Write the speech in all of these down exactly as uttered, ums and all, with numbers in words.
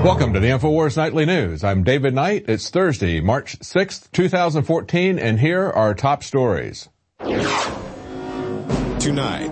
Welcome to the InfoWars Nightly News. I'm David Knight. It's Thursday, March sixth, two thousand fourteen, and here are our top stories. Tonight,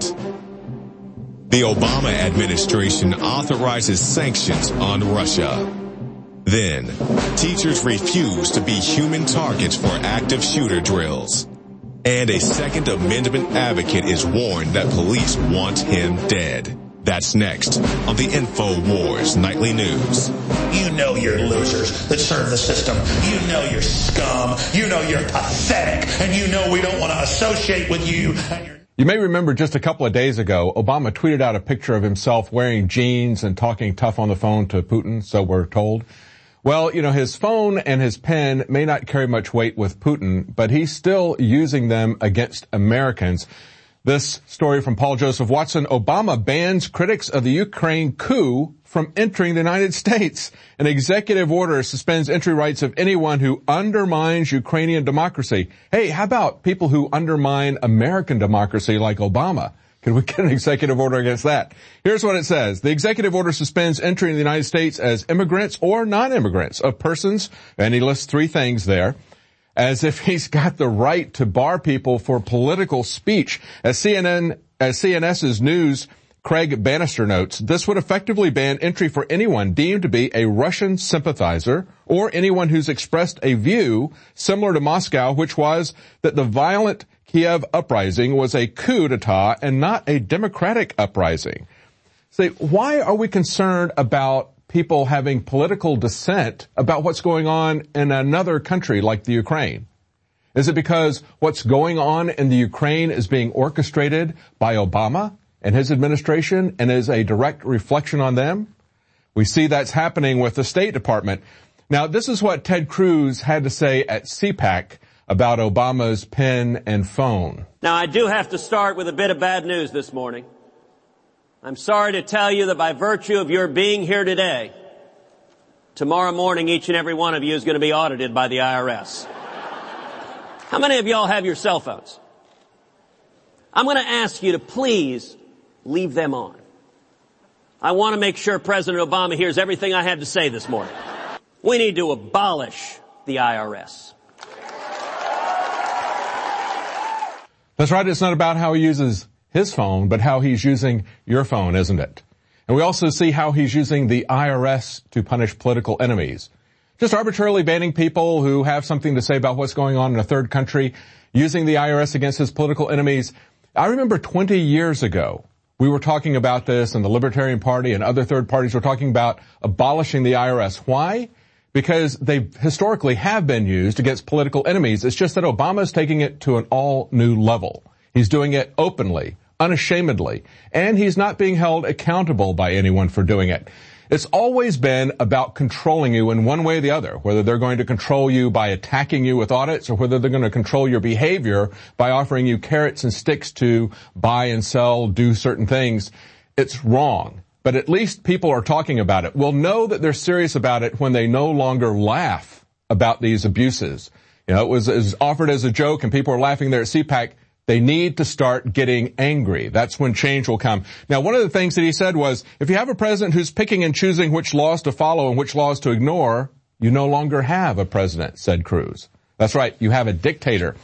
the Obama administration authorizes sanctions on Russia. Then, teachers refuse to be human targets for active shooter drills. And a Second Amendment advocate is warned that police want him dead. That's next on the InfoWars Nightly News. You know you're losers that serve the system. You know you're scum. You know you're pathetic. And you know we don't want to associate with you. And you're You may remember just a couple of days ago, Obama tweeted out a picture of himself wearing jeans and talking tough on the phone to Putin, so we're told. Well, you know, his phone and his pen may not carry much weight with Putin, but he's still using them against Americans. This story from Paul Joseph Watson: Obama bans critics of the Ukraine coup from entering the United States. An executive order suspends entry rights of anyone who undermines Ukrainian democracy. Hey, how about people who undermine American democracy like Obama? Could we get an executive order against that? Here's what it says. The executive order suspends entry in the United States as immigrants or non-immigrants of persons, and he lists three things there, as if he's got the right to bar people for political speech. As C N N, as C N S's news, Craig Bannister notes, this would effectively ban entry for anyone deemed to be a Russian sympathizer or anyone who's expressed a view similar to Moscow, which was that the violent Kiev uprising was a coup d'etat and not a democratic uprising. Say, why are we concerned about people having political dissent about what's going on in another country like the Ukraine? Is it because what's going on in the Ukraine is being orchestrated by Obama and his administration and is a direct reflection on them? We see that's happening with the State Department. Now, this is what Ted Cruz had to say at CPAC about Obama's pen and phone. Now, I do have to start with a bit of bad news this morning. I'm sorry to tell you that by virtue of your being here today, tomorrow morning each and every one of you is going to be audited by the I R S. How many of y'all have your cell phones? I'm going to ask you to please leave them on. I want to make sure President Obama hears everything I have to say this morning. We need to abolish the I R S. That's right. It's not about how he uses his phone, but how he's using your phone, isn't it? And we also see how he's using the I R S to punish political enemies. Just arbitrarily banning people who have something to say about what's going on in a third country, using the I R S against his political enemies. I remember twenty years ago, we were talking about this, and the Libertarian Party and other third parties were talking about abolishing the I R S. Why? Because they historically have been used against political enemies. It's just that Obama's taking it to an all-new level. He's doing it openly, unashamedly, and he's not being held accountable by anyone for doing it. It's always been about controlling you in one way or the other, whether they're going to control you by attacking you with audits or whether they're going to control your behavior by offering you carrots and sticks to buy and sell, do certain things. It's wrong. But at least people are talking about it. We'll know that they're serious about it when they no longer laugh about these abuses. You know, it was, it was offered as a joke and people are laughing there at CPAC. They need to start getting angry. That's when change will come. Now, one of the things that he said was, if you have a president who's picking and choosing which laws to follow and which laws to ignore, you no longer have a president, said Cruz. That's right. You have a dictator.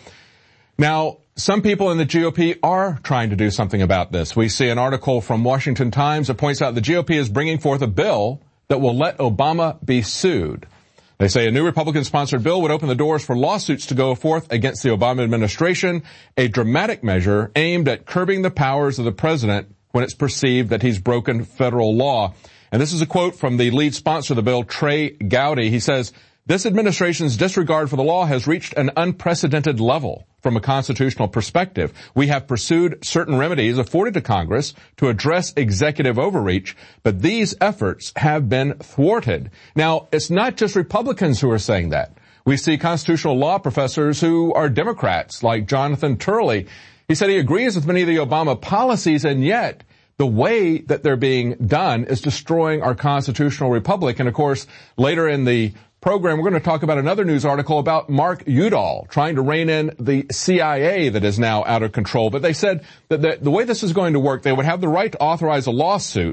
Now, some people in the G O P are trying to do something about this. We see an article from Washington Times that points out the G O P is bringing forth a bill that will let Obama be sued. They say a new Republican-sponsored bill would open the doors for lawsuits to go forth against the Obama administration, a dramatic measure aimed at curbing the powers of the president when it's perceived that he's broken federal law. And this is a quote from the lead sponsor of the bill, Trey Gowdy. He says, this administration's disregard for the law has reached an unprecedented level from a constitutional perspective. We have pursued certain remedies afforded to Congress to address executive overreach, but these efforts have been thwarted. Now, it's not just Republicans who are saying that. We see constitutional law professors who are Democrats, like Jonathan Turley. He said he agrees with many of the Obama policies, and yet the way that they're being done is destroying our constitutional republic. And, of course, later in the program, we're going to talk about another news article about Mark Udall trying to rein in the C I A that is now out of control. But they said that the, the way this is going to work, they would have the right to authorize a lawsuit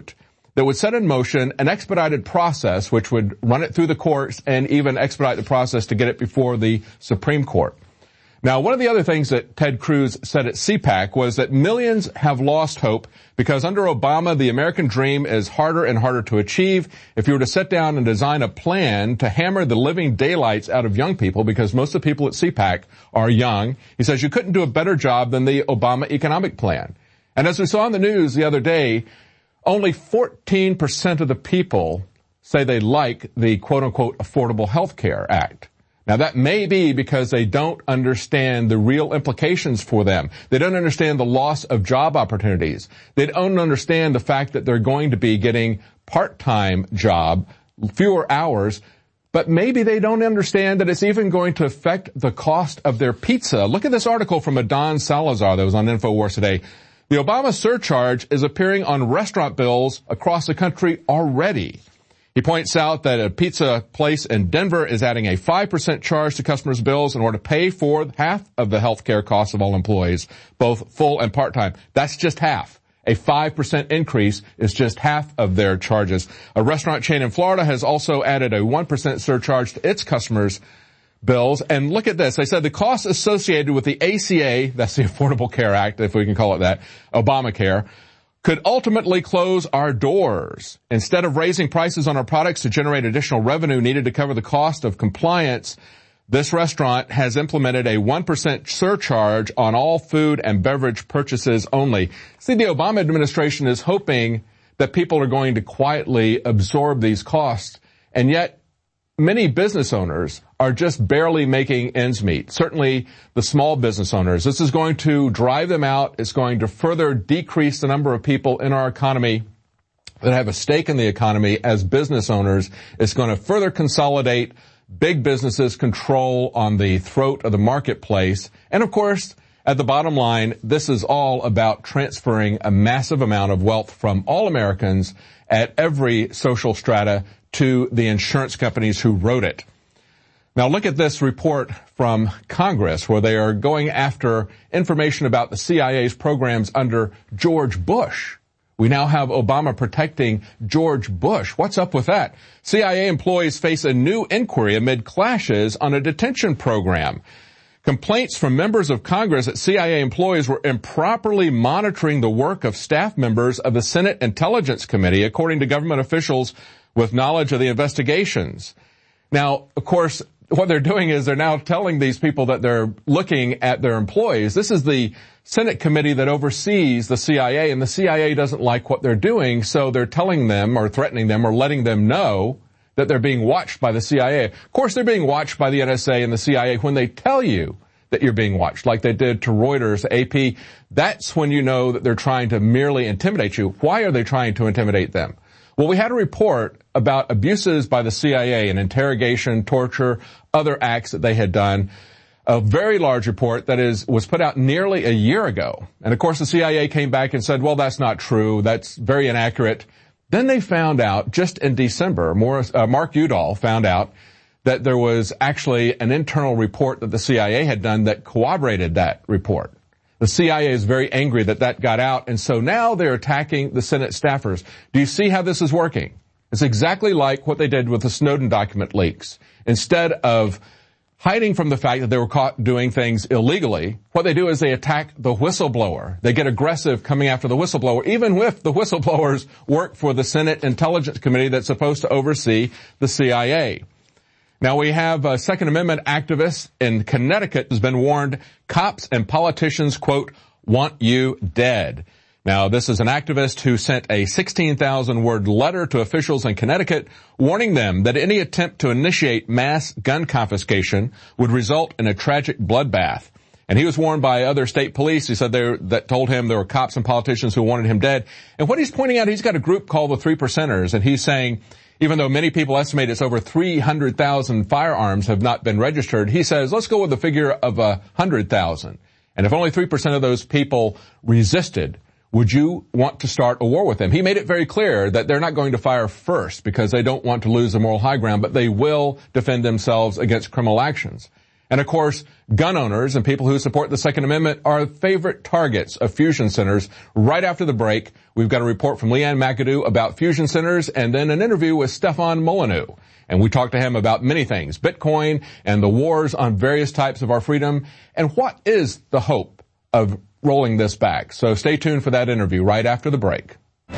that would set in motion an expedited process which would run it through the courts and even expedite the process to get it before the Supreme Court. Now, one of the other things that Ted Cruz said at CPAC was that millions have lost hope because under Obama, the American dream is harder and harder to achieve. If you were to sit down and design a plan to hammer the living daylights out of young people, because most of the people at CPAC are young, he says you couldn't do a better job than the Obama economic plan. And as we saw in the news the other day, only fourteen percent of the people say they like the quote-unquote Affordable Health Care Act. Now, that may be because they don't understand the real implications for them. They don't understand the loss of job opportunities. They don't understand the fact that they're going to be getting part-time job, fewer hours, but maybe they don't understand that it's even going to affect the cost of their pizza. Look at this article from Adon Salazar that was on InfoWars today. The Obama surcharge is appearing on restaurant bills across the country already. He points out that a pizza place in Denver is adding a five percent charge to customers' bills in order to pay for half of the health care costs of all employees, both full and part-time. That's just half. A five percent increase is just half of their charges. A restaurant chain in Florida has also added a one percent surcharge to its customers' bills. And look at this. They said the costs associated with the A C A, that's the Affordable Care Act, if we can call it that, Obamacare, could ultimately close our doors. Instead of raising prices on our products to generate additional revenue needed to cover the cost of compliance, this restaurant has implemented a one percent surcharge on all food and beverage purchases only. See, the Obama administration is hoping that people are going to quietly absorb these costs, and yet many business owners are just barely making ends meet. Certainly the small business owners. This is going to drive them out. It's going to further decrease the number of people in our economy that have a stake in the economy as business owners. It's going to further consolidate big businesses' control on the throat of the marketplace. And of course, at the bottom line, this is all about transferring a massive amount of wealth from all Americans at every social strata to the insurance companies who wrote it. Now look at this report from Congress where they are going after information about the C I A's programs under George Bush. We now have Obama protecting George Bush. What's up with that? C I A employees face a new inquiry amid clashes on a detention program. Complaints from members of Congress that C I A employees were improperly monitoring the work of staff members of the Senate Intelligence Committee, according to government officials with knowledge of the investigations. Now, of course, what they're doing is they're now telling these people that they're looking at their employees. This is the Senate committee that oversees the C I A, and the C I A doesn't like what they're doing, so they're telling them or threatening them or letting them know that they're being watched by the C I A. Of course, they're being watched by the N S A and the C I A when they tell you that you're being watched, like they did to Reuters, A P. That's when you know that they're trying to merely intimidate you. Why are they trying to intimidate them? Well, we had a report about abuses by the C I A and interrogation, torture, other acts that they had done. A very large report that is was put out nearly a year ago. And of course, the C I A came back and said, well, that's not true. That's very inaccurate. Then they found out just in December, Morris, uh, Mark Udall found out that there was actually an internal report that the C I A had done that corroborated that report. The C I A is very angry that that got out, and so now they're attacking the Senate staffers. Do you see how this is working? It's exactly like what they did with the Snowden document leaks. Instead of hiding from the fact that they were caught doing things illegally, what they do is they attack the whistleblower. They get aggressive coming after the whistleblower, even if the whistleblowers work for the Senate Intelligence Committee that's supposed to oversee the C I A. Now we have a Second Amendment activist in Connecticut has been warned cops and politicians, quote, want you dead. Now this is an activist who sent a sixteen thousand word letter to officials in Connecticut warning them that any attempt to initiate mass gun confiscation would result in a tragic bloodbath. And he was warned by other state police. He said they that told him there were cops and politicians who wanted him dead. And what he's pointing out, he's got a group called the Three Percenters, and he's saying, even though many people estimate it's over three hundred thousand firearms have not been registered, he says, let's go with the figure of one hundred thousand. And if only three percent of those people resisted, would you want to start a war with them? He made it very clear that they're not going to fire first because they don't want to lose the moral high ground, but they will defend themselves against criminal actions. And of course, gun owners and people who support the Second Amendment are favorite targets of fusion centers. Right after the break, we've got a report from Leanne McAdoo about fusion centers and then an interview with Stefan Molyneux. And we talked to him about many things, Bitcoin and the wars on various types of our freedom. And what is the hope of rolling this back? So stay tuned for that interview right after the break.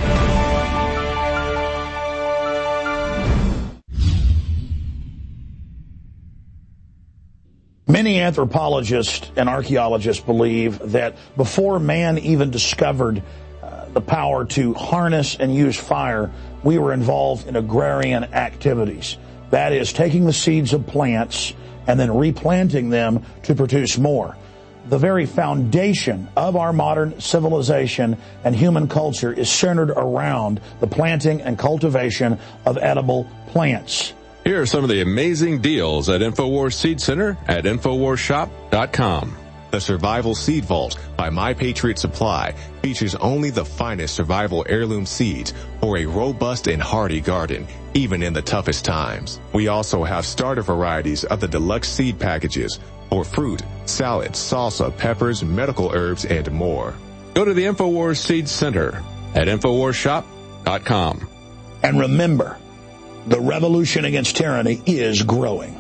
Many anthropologists and archaeologists believe that before man even discovered uh, the power to harness and use fire, we were involved in agrarian activities. That is, taking the seeds of plants and then replanting them to produce more. The very foundation of our modern civilization and human culture is centered around the planting and cultivation of edible plants. Here are some of the amazing deals at InfoWars Seed Center at Infowars Shop dot com. The Survival Seed Vault by My Patriot Supply features only the finest survival heirloom seeds for a robust and hardy garden, even in the toughest times. We also have starter varieties of the deluxe seed packages for fruit, salad, salsa, peppers, medical herbs, and more. Go to the InfoWars Seed Center at Infowars Shop dot com. And remember, the revolution against tyranny is growing.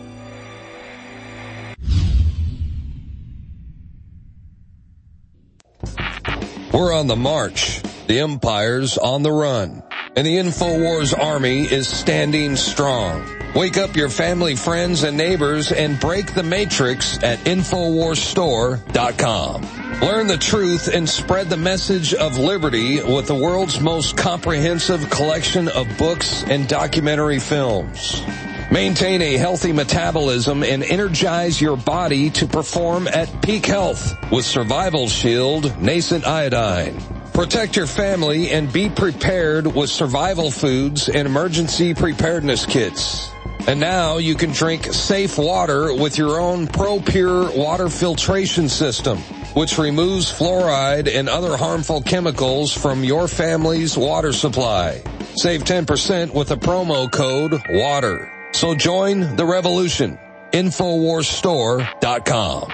We're on the march. The empire's on the run. And the InfoWars army is standing strong. Wake up your family, friends, and neighbors and break the matrix at Infowars Store dot com. Learn the truth and spread the message of liberty with the world's most comprehensive collection of books and documentary films. Maintain a healthy metabolism and energize your body to perform at peak health with Survival Shield Nascent Iodine. Protect your family and be prepared with survival foods and emergency preparedness kits. And now you can drink safe water with your own ProPure water filtration system, which removes fluoride and other harmful chemicals from your family's water supply. Save ten percent with the promo code WATER. So join the revolution. Infowars Store dot com.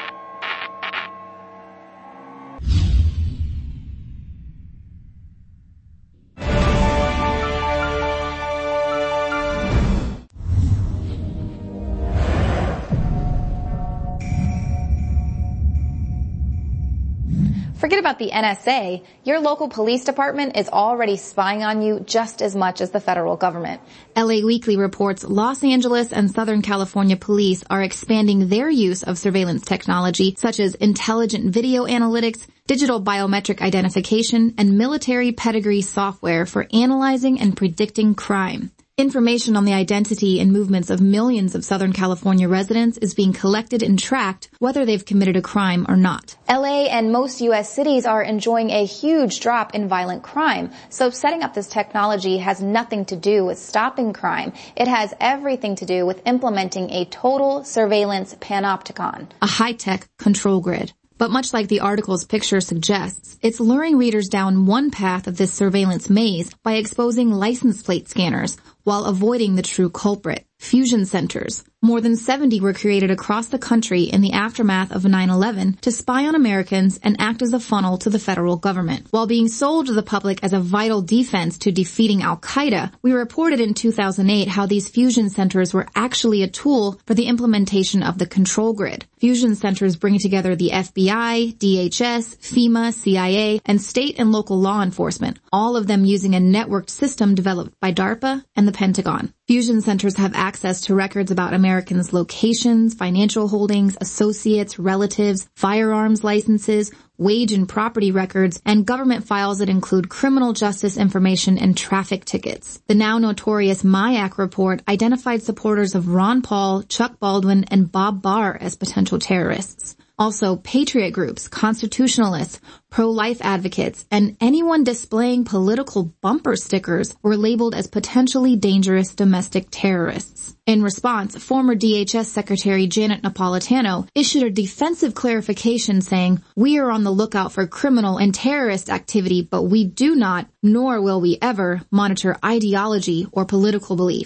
Forget about the N S A. Your local police department is already spying on you just as much as the federal government. L A Weekly reports Los Angeles and Southern California police are expanding their use of surveillance technology such as intelligent video analytics, digital biometric identification, and military pedigree software for analyzing and predicting crime. Information on the identity and movements of millions of Southern California residents is being collected and tracked whether they've committed a crime or not. L A and most U S cities are enjoying a huge drop in violent crime, so setting up this technology has nothing to do with stopping crime. It has everything to do with implementing a total surveillance panopticon, a high-tech control grid. But much like the article's picture suggests, it's luring readers down one path of this surveillance maze by exposing license plate scanners while avoiding the true culprit, fusion centers. More than seventy were created across the country in the aftermath of nine eleven to spy on Americans and act as a funnel to the federal government. While being sold to the public as a vital defense to defeating Al-Qaeda, we reported in two thousand eight how these fusion centers were actually a tool for the implementation of the control grid. Fusion centers bring together the F B I, D H S, FEMA, C I A, and state and local law enforcement, all of them using a networked system developed by DARPA and the Pentagon. Fusion centers have access to records about Americans' locations, financial holdings, associates, relatives, firearms licenses, wage and property records, and government files that include criminal justice information and traffic tickets. The now notorious MIAC report identified supporters of Ron Paul, Chuck Baldwin, and Bob Barr as potential terrorists. Also, patriot groups, constitutionalists, pro-life advocates, and anyone displaying political bumper stickers were labeled as potentially dangerous domestic terrorists. In response, former D H S Secretary Janet Napolitano issued a defensive clarification saying, "We are on the lookout for criminal and terrorist activity, but we do not, nor will we ever, monitor ideology or political beliefs."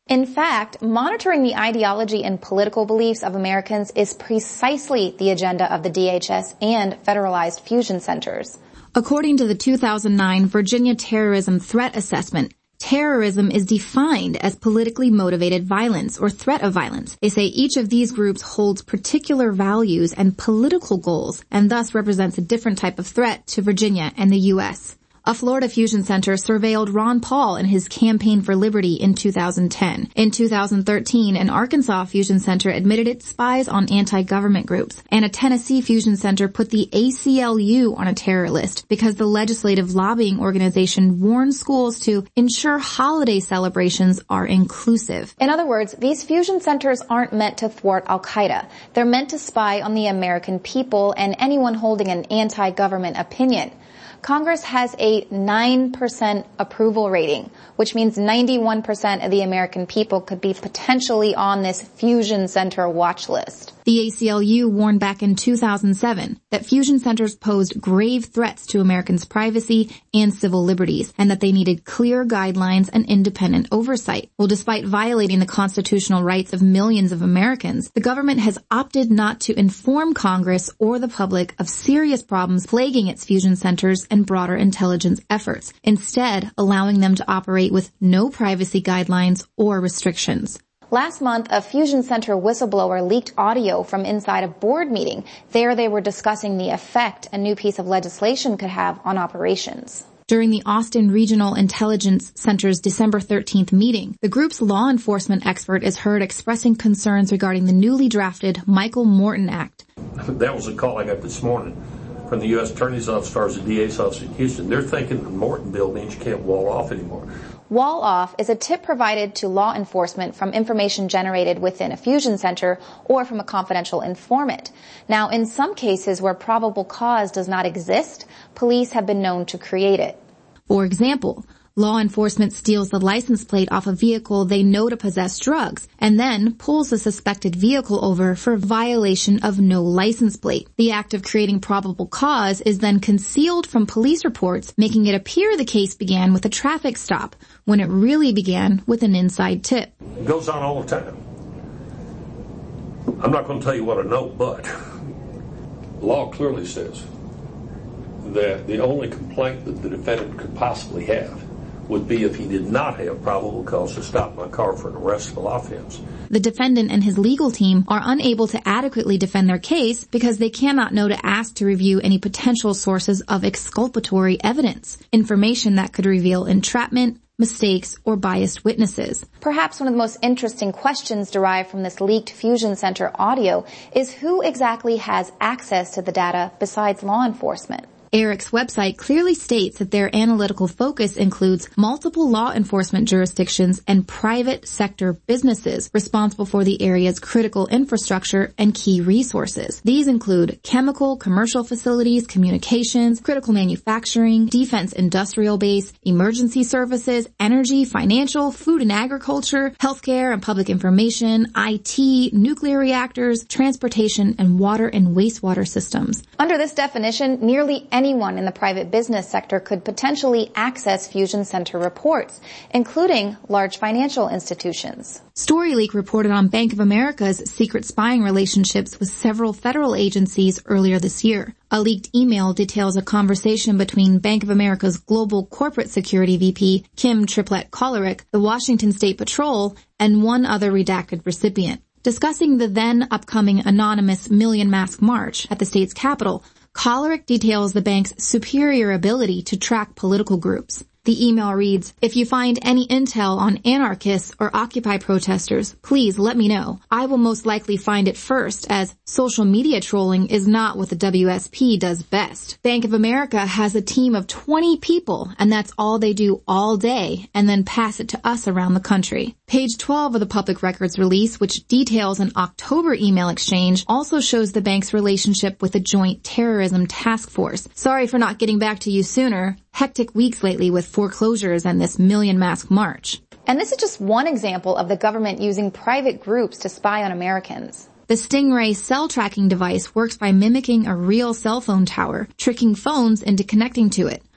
In fact, monitoring the ideology and political beliefs of Americans is precisely the agenda of the D H S and federalized fusion centers. According to the two thousand nine Virginia Terrorism Threat Assessment, terrorism is defined as politically motivated violence or threat of violence. They say each of these groups holds particular values and political goals and thus represents a different type of threat to Virginia and the U S A Florida fusion center surveilled Ron Paul and his Campaign for Liberty in two thousand ten. In two thousand thirteen, an Arkansas fusion center admitted it spies on anti-government groups, and a Tennessee fusion center put the A C L U on a terror list because the legislative lobbying organization warned schools to ensure holiday celebrations are inclusive. In other words, these fusion centers aren't meant to thwart Al-Qaeda. They're meant to spy on the American people and anyone holding an anti-government opinion. Congress has a nine percent approval rating, which means ninety-one percent of the American people could be potentially on this fusion center watch list. The A C L U warned back in two thousand seven that fusion centers posed grave threats to Americans' privacy and civil liberties, and that they needed clear guidelines and independent oversight. Well, despite violating the constitutional rights of millions of Americans, the government has opted not to inform Congress or the public of serious problems plaguing its fusion centers and broader intelligence efforts, instead allowing them to operate with no privacy guidelines or restrictions. Last month, a fusion center whistleblower leaked audio from inside a board meeting. There they were discussing the effect a new piece of legislation could have on operations. During the Austin Regional Intelligence Center's December thirteenth meeting, the group's law enforcement expert is heard expressing concerns regarding the newly drafted Michael Morton Act. That was a call I got this morning from the U S Attorney's Office as far as the D A's office in Houston. They're thinking the Morton bill means you can't wall off anymore. Wall off is a tip provided to law enforcement from information generated within a fusion center or from a confidential informant. Now, in some cases where probable cause does not exist, police have been known to create it. For example, law enforcement steals the license plate off a vehicle they know to possess drugs and then pulls the suspected vehicle over for violation of no license plate. The act of creating probable cause is then concealed from police reports, making it appear the case began with a traffic stop when it really began with an inside tip. It goes on all the time. I'm not going to tell you what I know, but law clearly says that the only complaint that the defendant could possibly have would be if he did not have probable cause to stop my car for an arrestable offense. The defendant and his legal team are unable to adequately defend their case because they cannot know to ask to review any potential sources of exculpatory evidence, information that could reveal entrapment, mistakes, or biased witnesses. Perhaps one of the most interesting questions derived from this leaked fusion center audio is who exactly has access to the data besides law enforcement. Eric's website clearly states that their analytical focus includes multiple law enforcement jurisdictions and private sector businesses responsible for the area's critical infrastructure and key resources. These include chemical, commercial facilities, communications, critical manufacturing, defense industrial base, emergency services, energy, financial, food and agriculture, healthcare and public information, I T, nuclear reactors, transportation, and water and wastewater systems. Under this definition, nearly anyone in the private business sector could potentially access fusion center reports, including large financial institutions. StoryLeak reported on Bank of America's secret spying relationships with several federal agencies earlier this year. A leaked email details a conversation between Bank of America's Global Corporate Security V P, Kim Triplett Kollerick, the Washington State Patrol, and one other redacted recipient. Discussing the then upcoming anonymous Million Mask March at the state's capital, Kollerick details the bank's superior ability to track political groups. The email reads, "If you find any intel on anarchists or Occupy protesters, please let me know. I will most likely find it first, as social media trolling is not what the W S P does best." Bank of America has a team of twenty people, and that's all they do all day, and then pass it to us around the country. Page twelve of the public records release, which details an October email exchange, also shows the bank's relationship with the Joint Terrorism Task Force. Sorry for not getting back to you sooner. Hectic weeks lately with foreclosures and this Million Mask March. And this is just one example of the government using private groups to spy on Americans. The Stingray cell tracking device works by mimicking a real cell phone tower, tricking phones into connecting to it.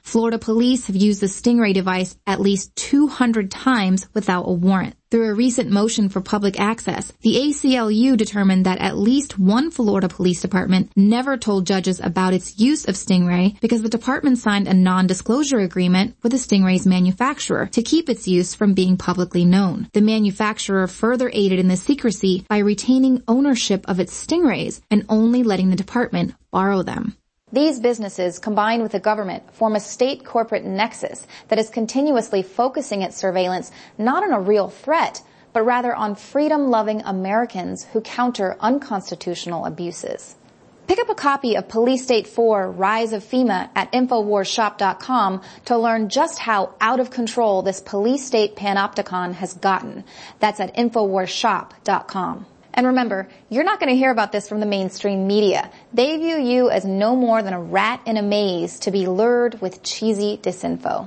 Florida police have used the Stingray device at least two hundred times without a warrant. Through a recent motion for public access, the A C L U determined that at least one Florida police department never told judges about its use of Stingray because the department signed a non-disclosure agreement with the Stingray's manufacturer to keep its use from being publicly known. The manufacturer further aided in the secrecy by retaining ownership of its Stingrays and only letting the department borrow them. These businesses, combined with the government, form a state corporate nexus that is continuously focusing its surveillance not on a real threat, but rather on freedom-loving Americans who counter unconstitutional abuses. Pick up a copy of Police State four, Rise of FEMA at Infowars Shop dot com to learn just how out of control this police state panopticon has gotten. That's at Infowars Shop dot com. And remember, you're not going to hear about this from the mainstream media. They view you as no more than a rat in a maze to be lured with cheesy disinfo.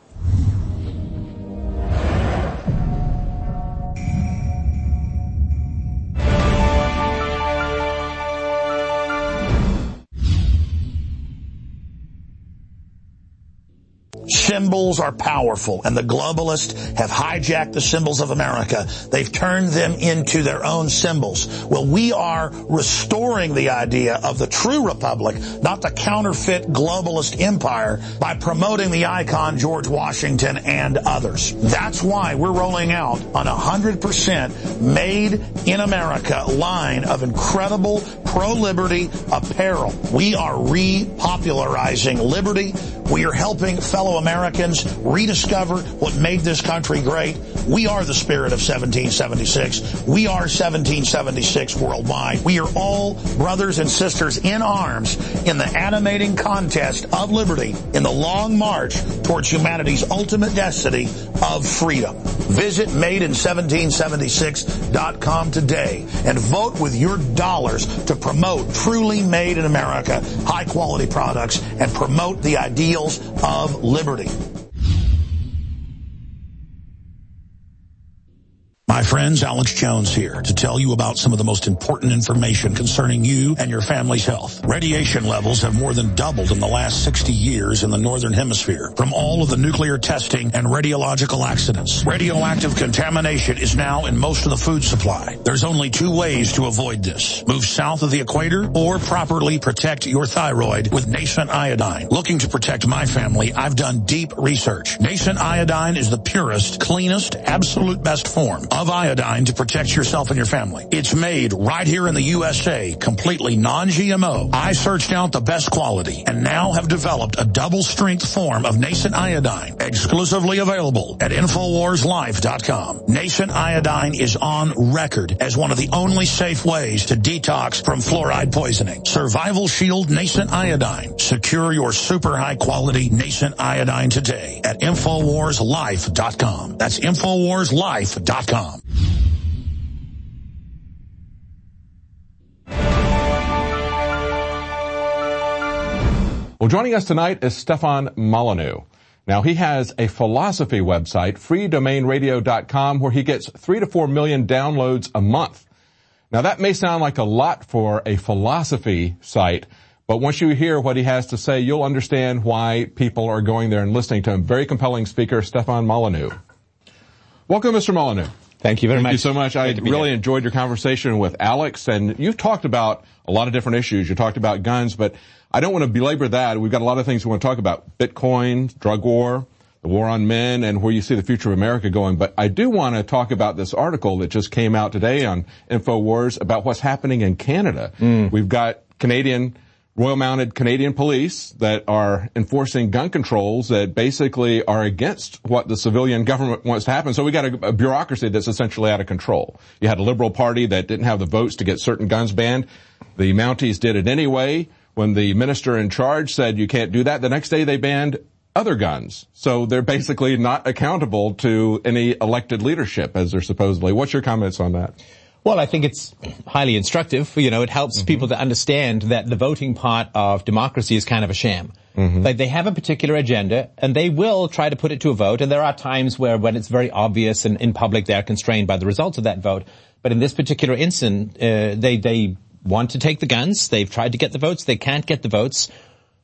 Symbols are powerful, and the globalists have hijacked the symbols of America. They've turned them into their own symbols. Well, we are restoring the idea of the true republic, not the counterfeit globalist empire, by promoting the icon George Washington and others. That's why we're rolling out an one hundred percent made in America line of incredible pro-liberty apparel. We are repopularizing liberty. We are helping fellow Americans rediscover what made this country great. We are the spirit of seventeen seventy-six. We are seventeen seventy-six worldwide. We are all brothers and sisters in arms in the animating contest of liberty in the long march towards humanity's ultimate destiny of freedom. Visit made in seventeen seventy-six dot com today and vote with your dollars to promote truly made in America, high-quality products, and promote the ideals of liberty. My friends, Alex Jones here to tell you about some of the most important information concerning you and your family's health. Radiation levels have more than doubled in the last sixty years in the Northern Hemisphere from all of the nuclear testing and radiological accidents. Radioactive contamination is now in most of the food supply. There's only two ways to avoid this. Move south of the equator or properly protect your thyroid with Nascent Iodine. Looking to protect my family, I've done deep research. Nascent Iodine is the purest, cleanest, absolute best form of iodine to protect yourself and your family. It's made right here in the U S A, completely non G M O. I searched out the best quality and now have developed a double-strength form of Nascent Iodine, exclusively available at Infowars Life dot com. Nascent Iodine is on record as one of the only safe ways to detox from fluoride poisoning. Survival Shield Nascent Iodine. Secure your super high-quality Nascent Iodine today at Infowars Life dot com. That's Infowars Life dot com. Well, joining us tonight is Stefan Molyneux. Now, he has a philosophy website, free domain radio dot com, where he gets three to four million downloads a month. Now, that may sound like a lot for a philosophy site, but once you hear what he has to say, you'll understand why people are going there and listening to him. Very compelling speaker, Stefan Molyneux. Welcome, Mister Molyneux. Thank you very Thank much. Thank you so much. I really here. enjoyed your conversation with Alex, and you've talked about a lot of different issues. You talked about guns, but I don't want to belabor that. We've got a lot of things we want to talk about. Bitcoin, drug war, the war on men, and where you see the future of America going. But I do want to talk about this article that just came out today on InfoWars about what's happening in Canada. Mm. We've got Canadian Royal Mounted Canadian Police that are enforcing gun controls that basically are against what the civilian government wants to happen. So we got a, a bureaucracy that's essentially out of control. You had a Liberal Party that didn't have the votes to get certain guns banned. The Mounties did it anyway. When the minister in charge said you can't do that, the next day they banned other guns. So they're basically not accountable to any elected leadership as they're supposedly. What's your comments on that? Well, I think it's highly instructive. You know, it helps mm-hmm. people to understand that the voting part of democracy is kind of a sham. Mm-hmm. Like they have a particular agenda and they will try to put it to a vote. And there are times where when it's very obvious and in public they are constrained by the results of that vote. But in this particular instance, uh, they, they want to take the guns. They've tried to get the votes. They can't get the votes.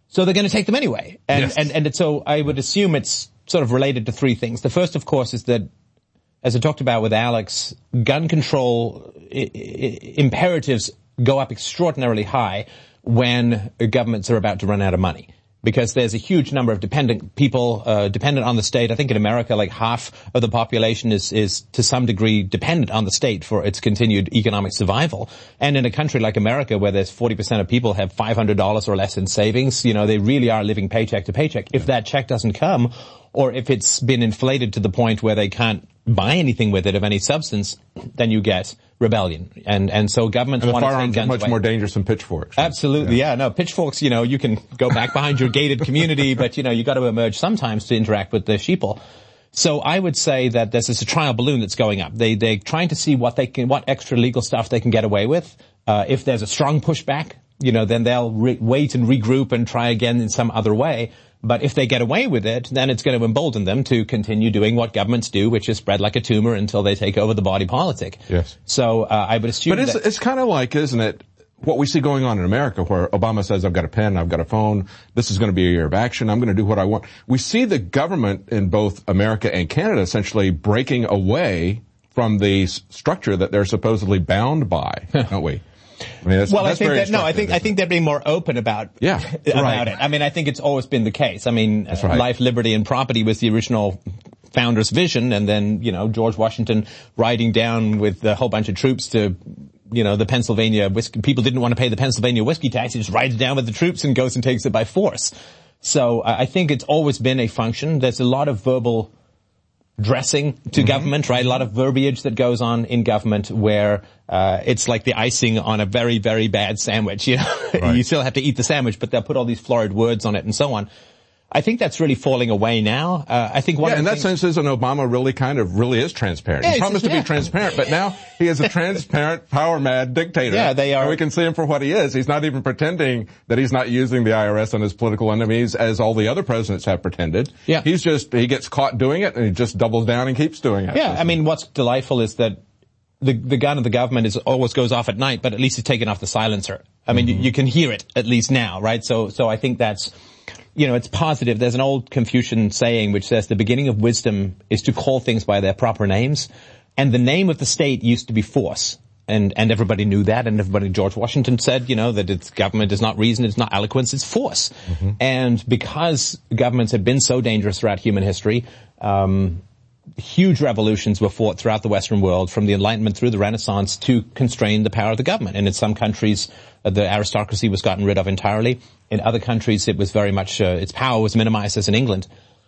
So they're going to take them anyway. And, yes. and, and so I would assume it's sort of related to three things. The first, of course, is that, as I talked about with Alex, gun control I- I- imperatives go up extraordinarily high when governments are about to run out of money. Because there's a huge number of dependent people, uh, dependent on the state. I think in America, like half of the population is, is to some degree dependent on the state for its continued economic survival. And in a country like America, where there's forty percent of people have five hundred dollars or less in savings, you know, they really are living paycheck to paycheck. If that check doesn't come, or if it's been inflated to the point where they can't buy anything with it of any substance, then you get rebellion. And, and so governments and want to take firearms guns are much away. more dangerous than pitchforks. Right? Absolutely, yeah. yeah. No, pitchforks, you know, you can go back behind your gated community, but, you know, you got to emerge sometimes to interact with the sheeple. So I would say that this is a trial balloon that's going up. They, they're trying to see what they can, what extra legal stuff they can get away with. Uh, if there's a strong pushback, you know, then they'll re- wait and regroup and try again in some other way. But if they get away with it, then it's going to embolden them to continue doing what governments do, which is spread like a tumor until they take over the body politic. Yes. So uh, I would assume But it's, that... it's kind of like, isn't it, what we see going on in America, where Obama says, I've got a pen, I've got a phone, this is going to be a year of action, I'm going to do what I want. We see the government in both America and Canada essentially breaking away from the s- structure that they're supposedly bound by, don't we? I mean, that's, well, that's I think very that, no, I think, I think they're being more open about, yeah, about right. it. I mean, I think it's always been the case. I mean, That's uh, right. life, liberty, and property was the original founder's vision, and then, you know, George Washington riding down with a whole bunch of troops to, you know, the Pennsylvania whiskey, people didn't want to pay the Pennsylvania whiskey tax, he just rides down with the troops and goes and takes it by force. So uh, I think it's always been a function. There's a lot of verbal dressing to mm-hmm. government, right? A lot of verbiage that goes on in government where uh it's like the icing on a very, very bad sandwich. You know, right. You still have to eat the sandwich, but they'll put all these florid words on it and so on. I think that's really falling away now. Uh, I think one yeah, of in the that things, sense, isn't Obama really kind of really is transparent? Yeah, he promised yeah. to be transparent, but now he is a transparent, power-mad dictator. Yeah, they are. And we can see him for what he is. He's not even pretending that he's not using the I R S on his political enemies as all the other presidents have pretended. Yeah. He's just, he gets caught doing it and he just doubles down and keeps doing it. Yeah, I mean, what's delightful is that the the gun of the government is always goes off at night, but at least it's taken off the silencer. I mean, mm-hmm. you, you can hear it at least now, right? So, so I think that's, you know, it's positive. There's an old Confucian saying which says the beginning of wisdom is to call things by their proper names. And the name of the state used to be force. And, and everybody knew that. And everybody, George Washington said, you know, that its government is not reason, it's not eloquence, it's force. Mm-hmm. And because governments have been so dangerous throughout human history, um, huge revolutions were fought throughout the Western world, from the Enlightenment through the Renaissance, to constrain the power of the government. And in some countries, uh, the aristocracy was gotten rid of entirely. In other countries, it was very much, uh, its power was minimized, as in England.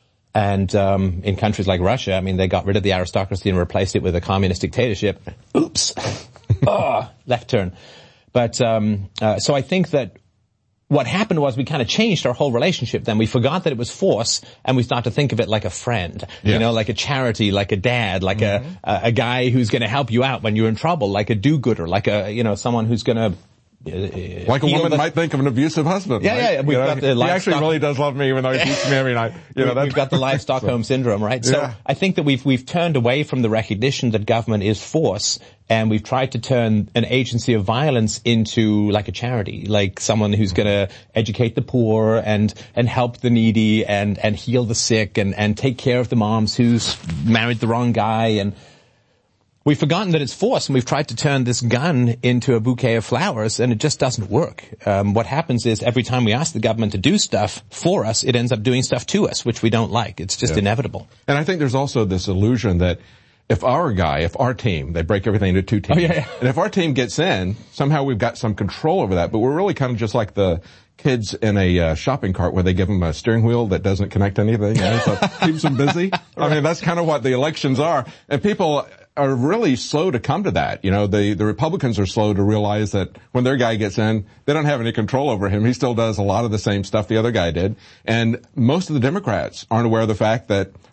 And um in countries like Russia, I mean, they got rid of the aristocracy and replaced it with a communist dictatorship. Oops. oh, left turn. But um uh, so I think that what happened was we kind of changed our whole relationship then. We forgot that it was force, and we started to think of it like a friend, yeah. you know, like a charity, like a dad, like mm-hmm. a, a guy who's going to help you out when you're in trouble, like a do-gooder, like a, you know, someone who's going to Uh, like a woman the, might think of an abusive husband. Yeah, right? yeah. We've you got know, the he livestock. actually really does love me, even though he beats me every night. You know, we, we've got the live Stockholm syndrome, right? So yeah. I think that we've we've turned away from the recognition that government is force, and we've tried to turn an agency of violence into like a charity, like someone who's going to educate the poor and and help the needy and and heal the sick and and take care of the moms who's married the wrong guy. And we've forgotten that it's force, and we've tried to turn this gun into a bouquet of flowers, and it just doesn't work. Um, what happens is every time we ask the government to do stuff for us, it ends up doing stuff to us, which we don't like. It's just yeah. inevitable. And I think there's also this illusion that if our guy, if our team, they break everything into two teams, oh, yeah, yeah. and if our team gets in, somehow we've got some control over that. But we're really kind of just like the kids in a uh, shopping cart where they give them a steering wheel that doesn't connect anything, you know, so it keeps them busy. I mean, that's kind of what the elections are. And people are really slow to come to that. You know, the, the Republicans are slow to realize that when their guy gets in, they don't have any control over him. He still does a lot of the same stuff the other guy did. And most of the Democrats aren't aware of the fact that, or not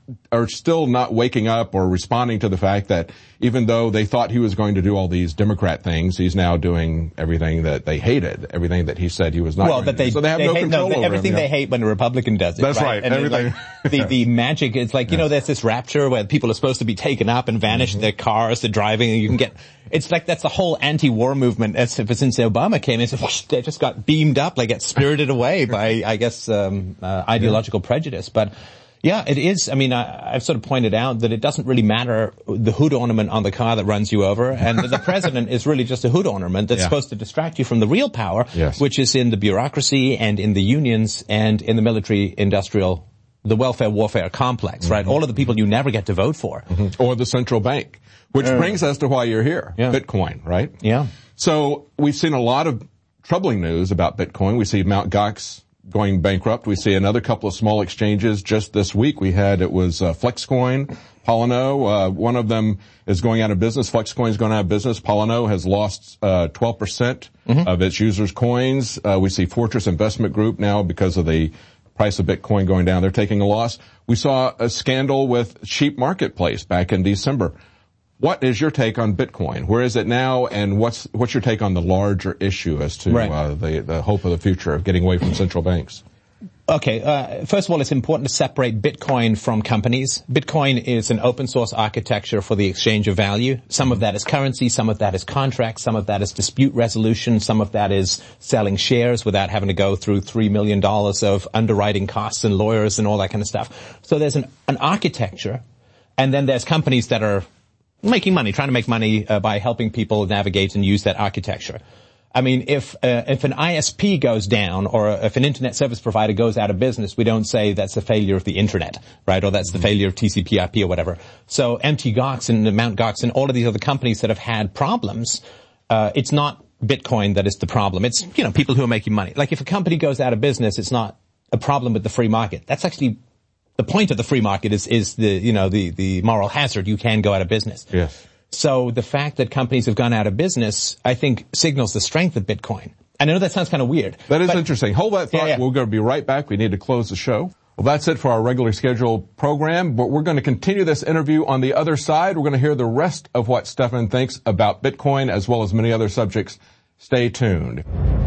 are still not waking up or responding to the fact that even though they thought he was going to do all these Democrat things, he's now doing everything that they hated, everything that he said he was not well, going that to they, do. So they have they no hate, control no, over everything him, they yeah. hate when a Republican does it. That's right. right. And everything. Like, the, the magic is like, you know, there's this rapture where people are supposed to be taken up and vanish, mm-hmm. their cars, they're driving, and you can get, it's like that's the whole anti-war movement as, since Obama came in. Whoosh, they just got beamed up, like get spirited away by, I guess, um, uh, ideological yeah. prejudice. But yeah, it is. I mean, I, I've sort of pointed out that it doesn't really matter the hood ornament on the car that runs you over, and the president is really just a hood ornament that's yeah. supposed to distract you from the real power, yes. which is in the bureaucracy and in the unions and in the military-industrial, the welfare warfare complex, right? Mm-hmm. All of the people you never get to vote for. Mm-hmm. Or the central bank, which uh, brings us to why you're here, yeah. Bitcoin, right? Yeah. So we've seen a lot of troubling news about Bitcoin. We see Mt. Gox going bankrupt. We see another couple of small exchanges just this week. We had, it was uh, Flexcoin, Polyno. Uh, one of them is going out of business. Flexcoin is going out of business. Polyno has lost uh, twelve percent mm-hmm. of its users' coins. Uh, we see Fortress Investment Group now, because of the price of Bitcoin going down, they're taking a loss. We saw a scandal with Sheep Marketplace back in December. What is your take on Bitcoin? Where is it now, and what's what's your take on the larger issue as to right. uh, the the hope of the future of getting away from central banks? Okay, uh, first of all, it's important to separate Bitcoin from companies. Bitcoin is an open source architecture for the exchange of value. Some of that is currency, some of that is contracts, some of that is dispute resolution, some of that is selling shares without having to go through three million dollars of underwriting costs and lawyers and all that kind of stuff. So there's an, an architecture, and then there's companies that are making money, trying to make money uh, by helping people navigate and use that architecture. I mean, if uh, if an I S P goes down, or if an internet service provider goes out of business, we don't say that's a failure of the internet, right? Or that's the failure of T C P I P or whatever. So Mt. Gox and Mt. Gox and all of these other companies that have had problems, uh, it's not Bitcoin that is the problem. It's, you know, people who are making money. Like if a company goes out of business, it's not a problem with the free market. That's actually the point of the free market is, is the, you know, the, the moral hazard. You can go out of business. Yes. So the fact that companies have gone out of business, I think, signals the strength of Bitcoin. I know that sounds kind of weird. That is but, interesting. Hold that thought. Yeah, yeah. We're going to be right back. We need to close the show. Well, that's it for our regular scheduled program, but we're going to continue this interview on the other side. We're going to hear the rest of what Stefan thinks about Bitcoin as well as many other subjects. Stay tuned.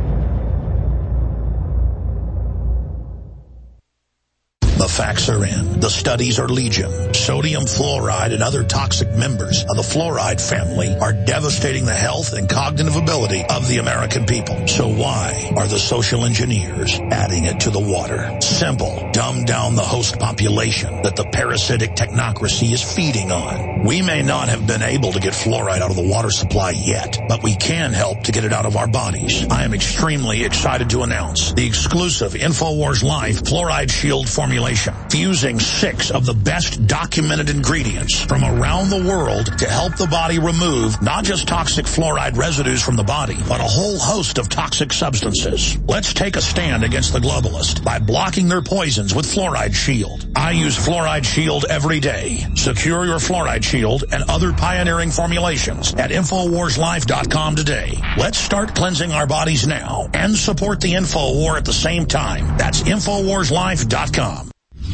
The facts are in. The studies are legion. Sodium fluoride and other toxic members of the fluoride family are devastating the health and cognitive ability of the American people. So why are the social engineers adding it to the water? Simple. Dumb down the host population that the parasitic technocracy is feeding on. We may not have been able to get fluoride out of the water supply yet, but we can help to get it out of our bodies. I am extremely excited to announce the exclusive InfoWars Life Fluoride Shield formulation, fusing six of the best documented ingredients from around the world to help the body remove not just toxic fluoride residues from the body, but a whole host of toxic substances. Let's take a stand against the globalists by blocking their poisons with Fluoride Shield. I use Fluoride Shield every day. Secure your Fluoride Shield and other pioneering formulations at Infowars Life dot com today. Let's start cleansing our bodies now and support the InfoWar at the same time. That's Infowars Life dot com.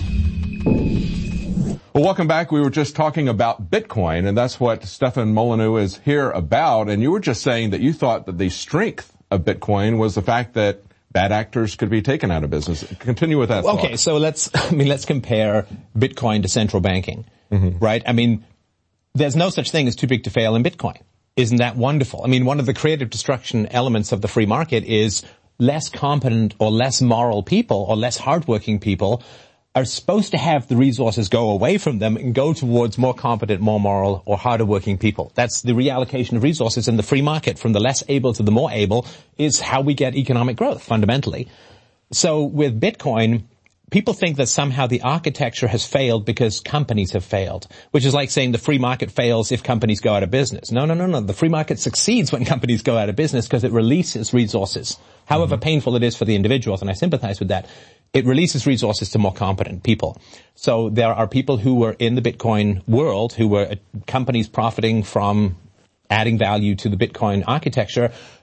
Well, welcome back. We were just talking about Bitcoin, and that's what Stefan Molyneux is here about. And you were just saying that you thought that the strength of Bitcoin was the fact that bad actors could be taken out of business. Continue with that Okay, thought. so let's, I mean, let's compare Bitcoin to central banking, mm-hmm. right? I mean, there's no such thing as too big to fail in Bitcoin. Isn't that wonderful? I mean, one of the creative destruction elements of the free market is less competent or less moral people or less hardworking people are supposed to have the resources go away from them and go towards more competent, more moral, or harder working people. That's the reallocation of resources in the free market from the less able to the more able is how we get economic growth, fundamentally. So with Bitcoin, people think that somehow the architecture has failed because companies have failed, which is like saying the free market fails if companies go out of business. No, no, no, no. The free market succeeds when companies go out of business because it releases resources, however mm-hmm. painful it is for the individuals, and I sympathize with that. It releases resources to more competent people. So there are people who were in the Bitcoin world, who were companies profiting from adding value to the Bitcoin architecture,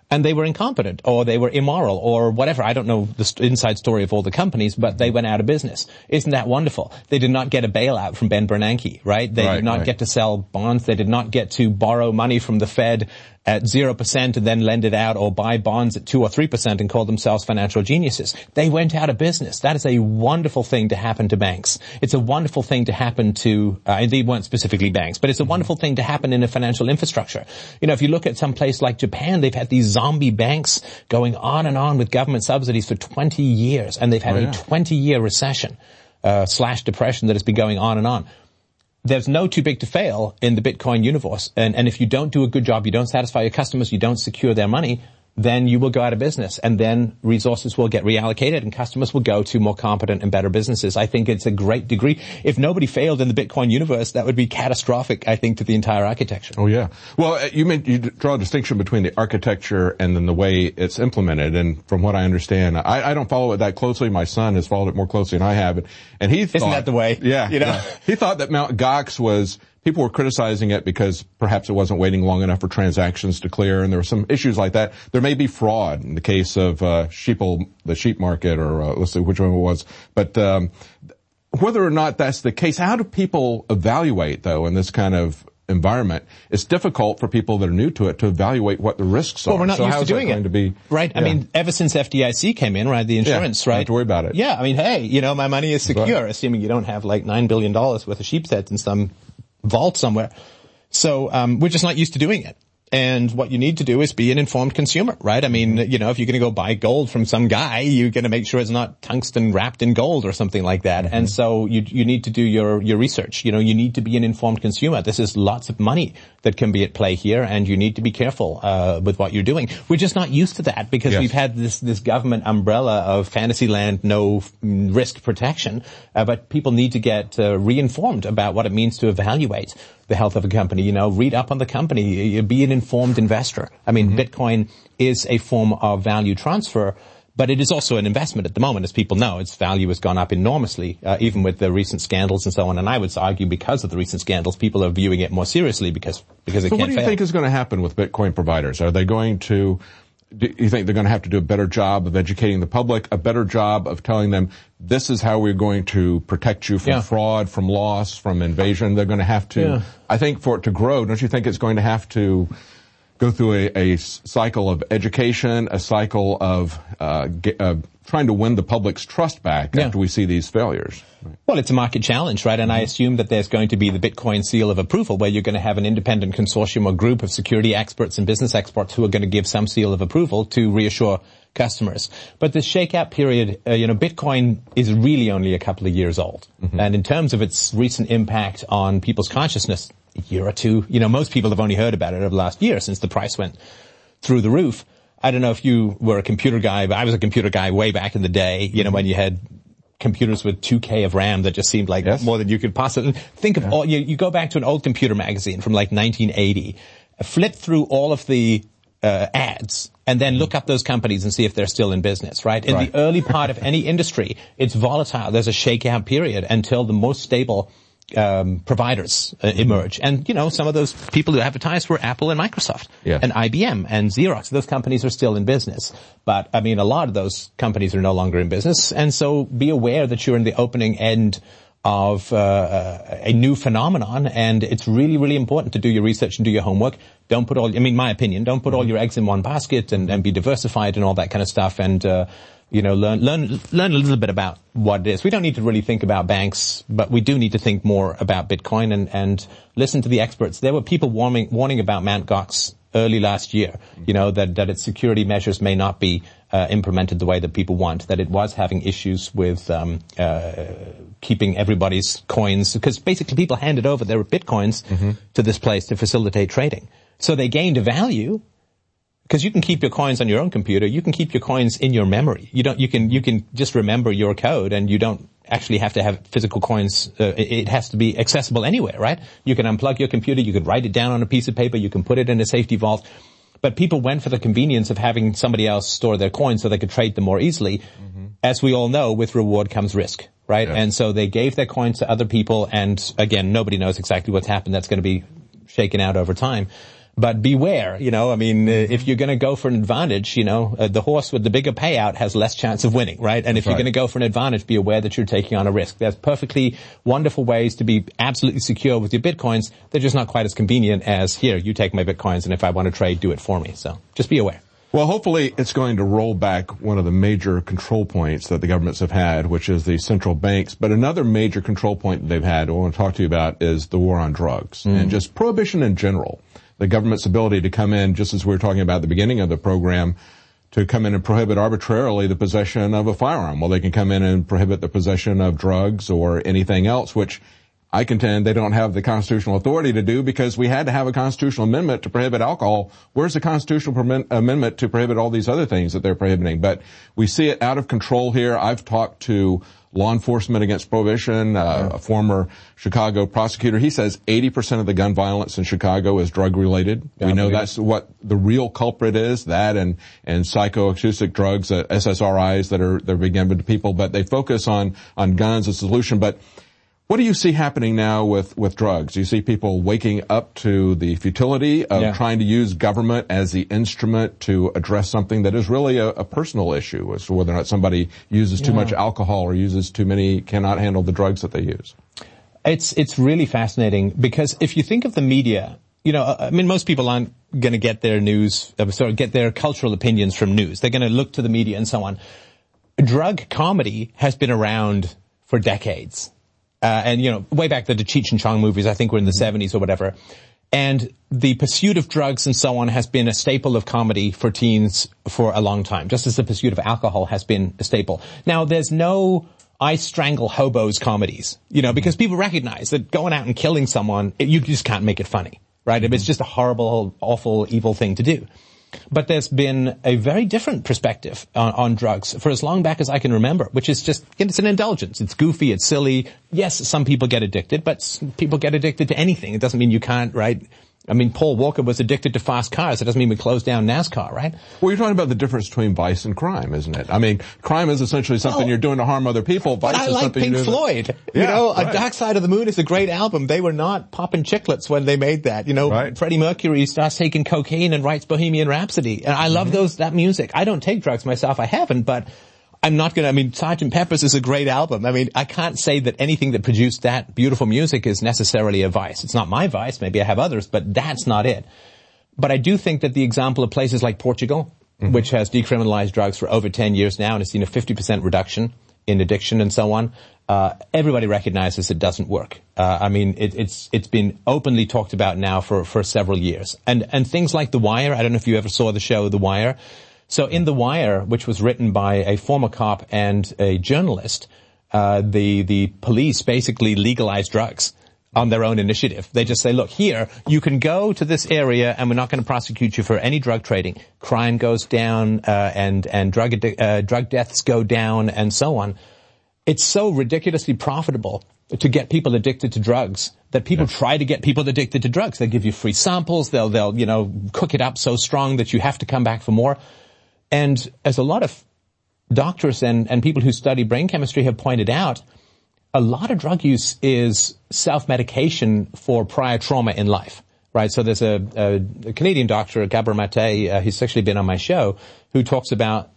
and they were incompetent, or they were immoral, or whatever. I don't know the st- inside story of all the companies, but they went out of business. Isn't that wonderful? They did not get a bailout from Ben Bernanke, right? They right, did not right. get to sell bonds. They did not get to borrow money from the Fed at zero percent and then lend it out, or buy bonds at two or three percent and call themselves financial geniuses. They went out of business. That is a wonderful thing to happen to banks. It's a wonderful thing to happen to, uh, they weren't specifically banks, but it's a wonderful thing to happen in a financial infrastructure. You know, if you look at some place like Japan, they've had these zombie banks going on and on with government subsidies for twenty years, and they've had oh, yeah. a twenty-year recession, uh, slash depression that has been going on and on. There's no too big to fail in the Bitcoin universe. And, and if you don't do a good job, you don't satisfy your customers, you don't secure their money, then you will go out of business, and then resources will get reallocated and customers will go to more competent and better businesses. I think it's a great degree. If nobody failed in the Bitcoin universe, that would be catastrophic, I think, to the entire architecture. Oh, yeah. Well, you made, you draw a distinction between the architecture and then the way it's implemented. And from what I understand, I, I don't follow it that closely. My son has followed it more closely than I have. And he thought, Isn't that the way? Yeah. You know? Yeah. He thought that Mount Gox was, people were criticizing it because perhaps it wasn't waiting long enough for transactions to clear, and there were some issues like that. There may be fraud in the case of uh, sheeple, the sheep market, or uh, let's see which one it was. But um, whether or not that's the case, how do people evaluate, though, in this kind of environment? It's difficult for people that are new to it to evaluate what the risks are. Well, we're not so used how's to doing that going it. To be, right? Yeah. I mean, ever since F D I C came in, right, the insurance, yeah, right? Don't have to worry about it. Yeah, I mean, hey, you know, my money is secure, Right. assuming you don't have like nine billion dollars worth of sheep sets in some vault somewhere. So, um, we're just not used to doing it. And what you need to do is be an informed consumer, right? I mean, you know, if you're going to go buy gold from some guy, you're going to make sure it's not tungsten wrapped in gold or something like that. Mm-hmm. And so you you need to do your your research. You know, you need to be an informed consumer. This is lots of money that can be at play here, and you need to be careful uh with what you're doing. We're just not used to that because yes. we've had this this government umbrella of Fantasyland, no risk protection. Uh, but people need to get uh, re-informed about what it means to evaluate the health of a company. You know, read up on the company, be an informed investor. I mean, mm-hmm. Bitcoin is a form of value transfer, but it is also an investment at the moment, as people know. Its value has gone up enormously, uh, even with the recent scandals and so on. And I would argue because of the recent scandals, people are viewing it more seriously because, because it so can't fail. what do you fail. think is going to happen with Bitcoin providers? Are they going to, do you think they're going to have to do a better job of educating the public, a better job of telling them this is how we're going to protect you from yeah. fraud, from loss, from invasion? They're going to have to, yeah. I think for it to grow, don't you think it's going to have to go through a, a cycle of education, a cycle of uh, get, uh trying to win the public's trust back yeah. after we see these failures? Well, it's a market challenge, right? And I assume that there's going to be the Bitcoin seal of approval, where you're going to have an independent consortium or group of security experts and business experts who are going to give some seal of approval to reassure customers. But this shakeout period, uh, you know, Bitcoin is really only a couple of years old. Mm-hmm. And in terms of its recent impact on people's consciousness, a year or two, you know, most people have only heard about it over the last year since the price went through the roof. I don't know if you were a computer guy, but I was a computer guy way back in the day, you know, when you had computers with two K of RAM that just seemed like yes. more than you could possibly think of. Yeah. All, you, you go back to an old computer magazine from like nineteen eighty, flip through all of the uh, ads, and then look up those companies and see if they're still in business, right? In right. the early part of any industry, it's volatile. There's a shakeout period until the most stable um providers uh, emerge. And, you know, some of those people who advertised were Apple and Microsoft yes. and I B M and Xerox. Those companies are still in business. But, I mean, a lot of those companies are no longer in business. And so be aware that you're in the opening end of uh, a new phenomenon, and it's really, really important to do your research and do your homework. Don't put all, I mean, my opinion, don't put all your eggs in one basket, and, and be diversified and all that kind of stuff. And, uh, you know, learn, learn, learn a little bit about what it is. We don't need to really think about banks, but we do need to think more about Bitcoin and, and listen to the experts. There were people warning, warning about Mount Gox early last year, you know, that, that its security measures may not be, uh, implemented the way that people want, that it was having issues with, um, uh, keeping everybody's coins, because basically people handed over their Bitcoins mm-hmm. to this place to facilitate trading. So they gained a value. Because you can keep your coins on your own computer, you can keep your coins in your memory. You don't, you can, you can just remember your code, and you don't actually have to have physical coins. Uh, it, it has to be accessible anywhere, right? You can unplug your computer, you can write it down on a piece of paper, you can put it in a safety vault. But people went for the convenience of having somebody else store their coins so they could trade them more easily. Mm-hmm. As we all know, with reward comes risk, right? Yeah. And so they gave their coins to other people, and again, nobody knows exactly what's happened. That's going to be shaken out over time. But beware, you know, I mean, uh, if you're going to go for an advantage, you know, uh, the horse with the bigger payout has less chance of winning, right? And if you're right. going to go for an advantage, be aware that you're taking on a risk. There's perfectly wonderful ways to be absolutely secure with your bitcoins. They're just not quite as convenient as, here, you take my bitcoins, and if I want to trade, do it for me. So just be aware. Well, hopefully it's going to roll back one of the major control points that the governments have had, which is the central banks. But another major control point that they've had, I want to talk to you about, is the war on drugs mm. and just prohibition in general. The government's ability to come in, just as we were talking about at the beginning of the program, to come in and prohibit arbitrarily the possession of a firearm. Well, they can come in and prohibit the possession of drugs or anything else, which I contend they don't have the constitutional authority to do because we had to have a constitutional amendment to prohibit alcohol. Where's the constitutional permit, amendment to prohibit all these other things that they're prohibiting? But we see it out of control here. I've talked to law enforcement against prohibition, uh, a former Chicago prosecutor. He says eighty percent of the gun violence in Chicago is drug related. Yeah, we know that's what the real culprit is, that and, and psychoacoustic drugs, uh, S S R Is that are, that are being given to people, but they focus on, on guns as a solution. But what do you see happening now with, with drugs? Do you see people waking up to the futility of yeah. trying to use government as the instrument to address something that is really a, a personal issue as to whether or not somebody uses yeah. too much alcohol or uses too many, cannot handle the drugs that they use? It's, it's really fascinating because if you think of the media, you know, I mean, most people aren't going to get their news, sort of get their cultural opinions from news. They're going to look to the media and so on. Drug comedy has been around for decades. Uh, and, you know, way back the Cheech and Chong movies, I think were in the seventies or whatever. And the pursuit of drugs and so on has been a staple of comedy for teens for a long time, just as the pursuit of alcohol has been a staple. Now, there's no I strangle hobos comedies, you know, because people recognize that going out and killing someone, it, you just can't make it funny, right? It's just a horrible, awful, evil thing to do. But there's been a very different perspective on, on drugs for as long back as I can remember, which is just, it's an indulgence. It's goofy, it's silly. Yes, some people get addicted, but people get addicted to anything. It doesn't mean you can't, right? I mean, Paul Walker was addicted to fast cars. It doesn't mean we close down NASCAR, right? Well, you're talking about the difference between vice and crime, isn't it? I mean, crime is essentially something oh, you're doing to harm other people. Vice but I is like something Pink you're Floyd. That, you yeah, know, right. A Dark Side of the Moon is a great album. They were not popping chiclets when they made that. You know, right. Freddie Mercury starts taking cocaine and writes Bohemian Rhapsody. And I love mm-hmm. those, that music. I don't take drugs myself. I haven't, but I'm not gonna, I mean, Sergeant Pepper's is a great album. I mean, I can't say that anything that produced that beautiful music is necessarily a vice. It's not my vice. Maybe I have others, but that's not it. But I do think that the example of places like Portugal, mm-hmm. which has decriminalized drugs for over ten years now and has seen a fifty percent reduction in addiction and so on, uh, everybody recognizes it doesn't work. Uh, I mean, it, it's, it's been openly talked about now for, for several years. And, and things like The Wire, I don't know if you ever saw the show The Wire. So in The Wire, which was written by a former cop and a journalist, uh, the, the police basically legalized drugs on their own initiative. They just say, look, here, you can go to this area and we're not going to prosecute you for any drug trading. Crime goes down, uh, and, and drug, addi- uh, drug deaths go down and so on. It's so ridiculously profitable to get people addicted to drugs that people yes. try to get people addicted to drugs. They give you free samples. They'll, they'll, you know, cook it up so strong that you have to come back for more. And as a lot of doctors and, and people who study brain chemistry have pointed out, a lot of drug use is self-medication for prior trauma in life, right? So there's a, a, a Canadian doctor, Gabor Mate, uh, he's actually been on my show, who talks about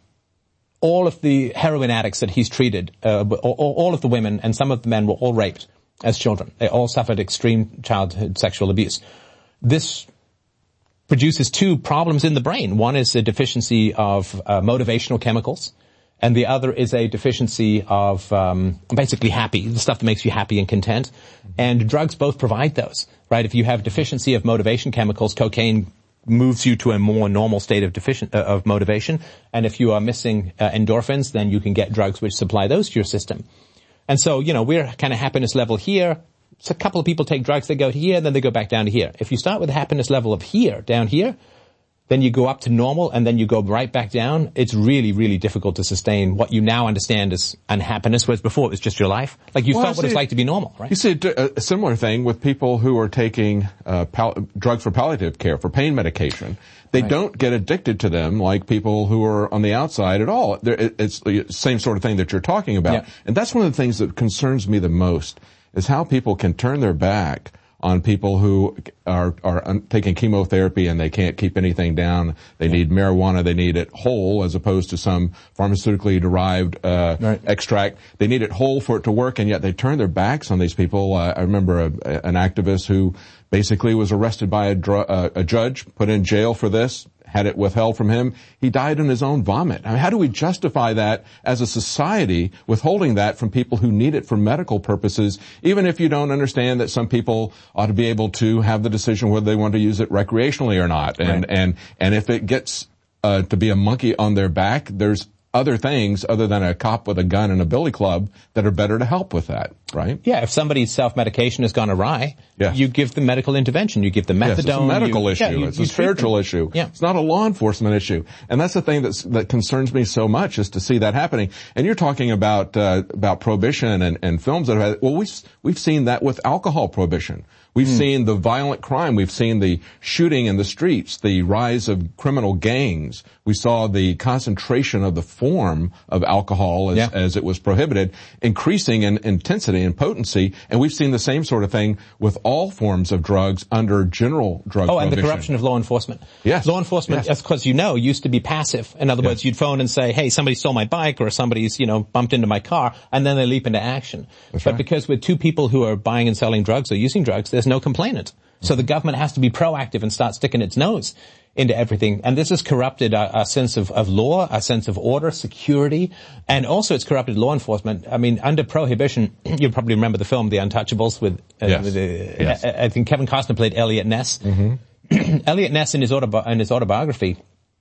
all of the heroin addicts that he's treated, uh, all, all of the women and some of the men were all raped as children. They all suffered extreme childhood sexual abuse. This produces two problems in the brain. One is a deficiency of uh, motivational chemicals, and the other is a deficiency of um basically happy, the stuff that makes you happy and content. And drugs both provide those, right? If you have deficiency of motivation chemicals, cocaine moves you to a more normal state of deficient uh, of motivation. And if you are missing uh, endorphins, then you can get drugs which supply those to your system. And so, you know, we're kind of happiness level here. So a couple of people take drugs, they go to here, then they go back down to here. If you start with a happiness level of here, down here, then you go up to normal, and then you go right back down. It's really, really difficult to sustain what you now understand as unhappiness, whereas before it was just your life. Like you well, felt what it's like to be normal, right? You see a, a similar thing with people who are taking uh, pal- drugs for palliative care, for pain medication. They right. don't get addicted to them like people who are on the outside at all. They're, it's the same sort of thing that you're talking about. Yeah. And that's one of the things that concerns me the most, is how people can turn their back on people who are, are un- taking chemotherapy and they can't keep anything down. They yeah. need marijuana. They need it whole as opposed to some pharmaceutically derived, uh, right. extract. They need it whole for it to work, and yet they turn their backs on these people. Uh, I remember a, an activist who basically was arrested by a, dr- uh, a judge, put in jail for this, had it withheld from him. He died in his own vomit. I mean, how do we justify that as a society, withholding that from people who need it for medical purposes, even if you don't understand that some people ought to be able to have the decision whether they want to use it recreationally or not. And, right. and, and if it gets, uh, to be a monkey on their back, there's other things other than a cop with a gun and a billy club that are better to help with that, right? Yeah, if somebody's self-medication has gone awry, yes. you give them medical intervention. You give them methadone. Yes, it's a medical you, issue. Yeah, you, it's you a spiritual issue. Yeah. It's not a law enforcement issue. And that's the thing that's, that concerns me so much, is to see that happening. And you're talking about, uh, about prohibition and, and films that have had, well, we've, we've seen that with alcohol prohibition. We've mm. seen the violent crime. We've seen the shooting in the streets, the rise of criminal gangs. We saw the concentration of the form of alcohol as, yeah. as it was prohibited, increasing in intensity and potency. And we've seen the same sort of thing with all forms of drugs under general drug oh, prohibition. Oh, and the corruption of law enforcement. Yes. Law enforcement, yes. of course, you know, used to be passive. In other yes. words, you'd phone and say, hey, somebody stole my bike, or somebody's, you know, bumped into my car, and then they leap into action. That's but right. because with two people who are buying and selling drugs or using drugs, there's no complainant. So the government has to be proactive and start sticking its nose into everything. And this has corrupted our, our sense of, of law, our sense of order, security, and also it's corrupted law enforcement. I mean, under prohibition, you probably remember the film The Untouchables with, uh, yes. with uh, yes. I, I think Kevin Costner played Elliot Ness. Mm-hmm. Elliot Ness in his, autobi- in his autobiography,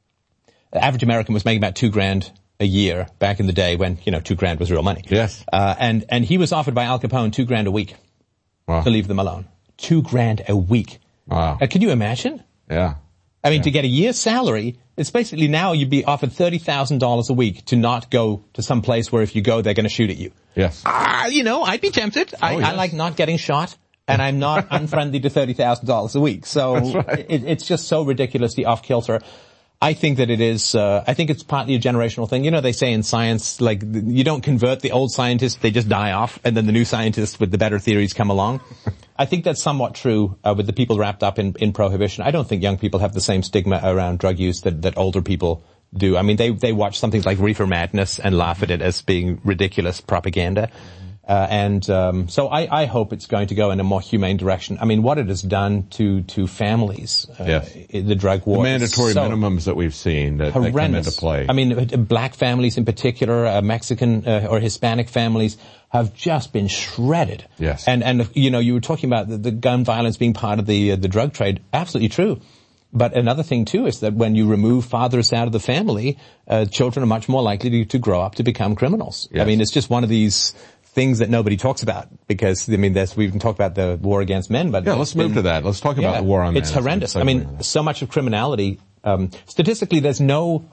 the average American was making about two grand a year back in the day when, you know, two grand was real money. Yes. Uh, and, and he was offered by Al Capone two grand a week wow. to leave them alone. Two grand a week. Wow. Uh, can you imagine? Yeah. I mean, yeah. to get a year's salary, it's basically now you'd be offered thirty thousand dollars a week to not go to some place where if you go, they're going to shoot at you. Yes. Ah, uh, you know, I'd be tempted. Oh, I, yes. I like not getting shot, and I'm not unfriendly to thirty thousand dollars a week. So right. it, it's just so ridiculously off kilter. I think that it is, uh, I think it's partly a generational thing. You know, they say in science, like, you don't convert the old scientists, they just die off, and then the new scientists with the better theories come along. I think that's somewhat true, uh, with the people wrapped up in, in prohibition. I don't think young people have the same stigma around drug use that, that older people do. I mean, they, they watch something like Reefer Madness and laugh at it as being ridiculous propaganda. Uh, and, um, so I, I hope it's going to go in a more humane direction. I mean, what it has done to, to families, uh, yes. in the drug war. The mandatory so minimums that we've seen that, that come into play. I mean, black families in particular, uh, Mexican, uh, or Hispanic families have just been shredded. Yes. And, and, you know, you were talking about the, the gun violence being part of the, uh, the drug trade. Absolutely true. But another thing too is that when you remove fathers out of the family, uh, children are much more likely to, to grow up to become criminals. Yes. I mean, it's just one of these things that nobody talks about because, I mean, there's, we can talk about the war against men, but... Yeah, let's move been, to that. Let's talk about yeah, the war on men. It's horrendous. I mean, so much of criminality, um, statistically, there's no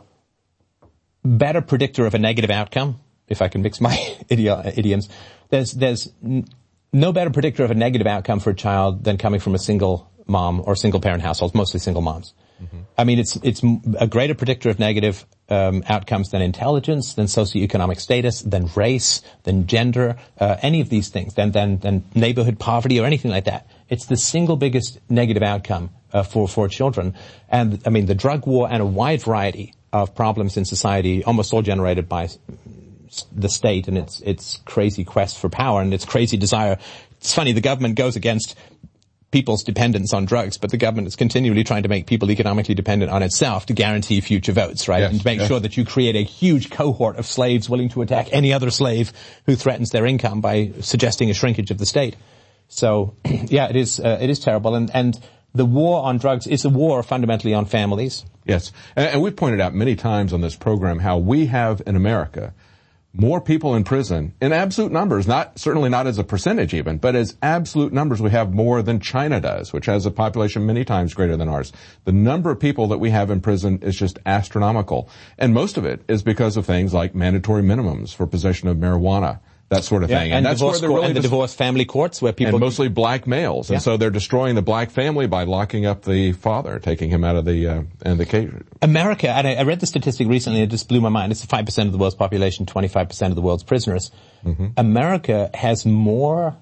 better predictor of a negative outcome, if I can mix my idioms. There's, there's no better predictor of a negative outcome for a child than coming from a single mom or single parent household, mostly single moms. Mm-hmm. I mean, it's, it's a greater predictor of negative, um, outcomes than intelligence, than socioeconomic status, than race, than gender, uh, any of these things, than, than, than neighborhood poverty or anything like that. It's the single biggest negative outcome, uh, for, for children. And, I mean, the drug war and a wide variety of problems in society, almost all generated by the state and its, its crazy quest for power and its crazy desire. It's funny, the government goes against people's dependence on drugs, but the government is continually trying to make people economically dependent on itself to guarantee future votes, right? Yes, and to make yes. sure that you create a huge cohort of slaves willing to attack any other slave who threatens their income by suggesting a shrinkage of the state. So, yeah, it is, uh, it is terrible. And, and the war on drugs is a war fundamentally on families. Yes. And, and we've pointed out many times on this program how we have in America more people in prison in absolute numbers, not, certainly not as a percentage even, but as absolute numbers we have more than China does, which has a population many times greater than ours. The number of people that we have in prison is just astronomical. And most of it is because of things like mandatory minimums for possession of marijuana, that sort of yeah, thing. And, and that's divorce, where really and the dis- divorce family courts where people... And mostly black males. And yeah. so they're destroying the black family by locking up the father, taking him out of the, uh, and the cage. America, and I, I read the statistic recently, it just blew my mind. It's five percent of the world's population, twenty-five percent of the world's prisoners. Mm-hmm. America has more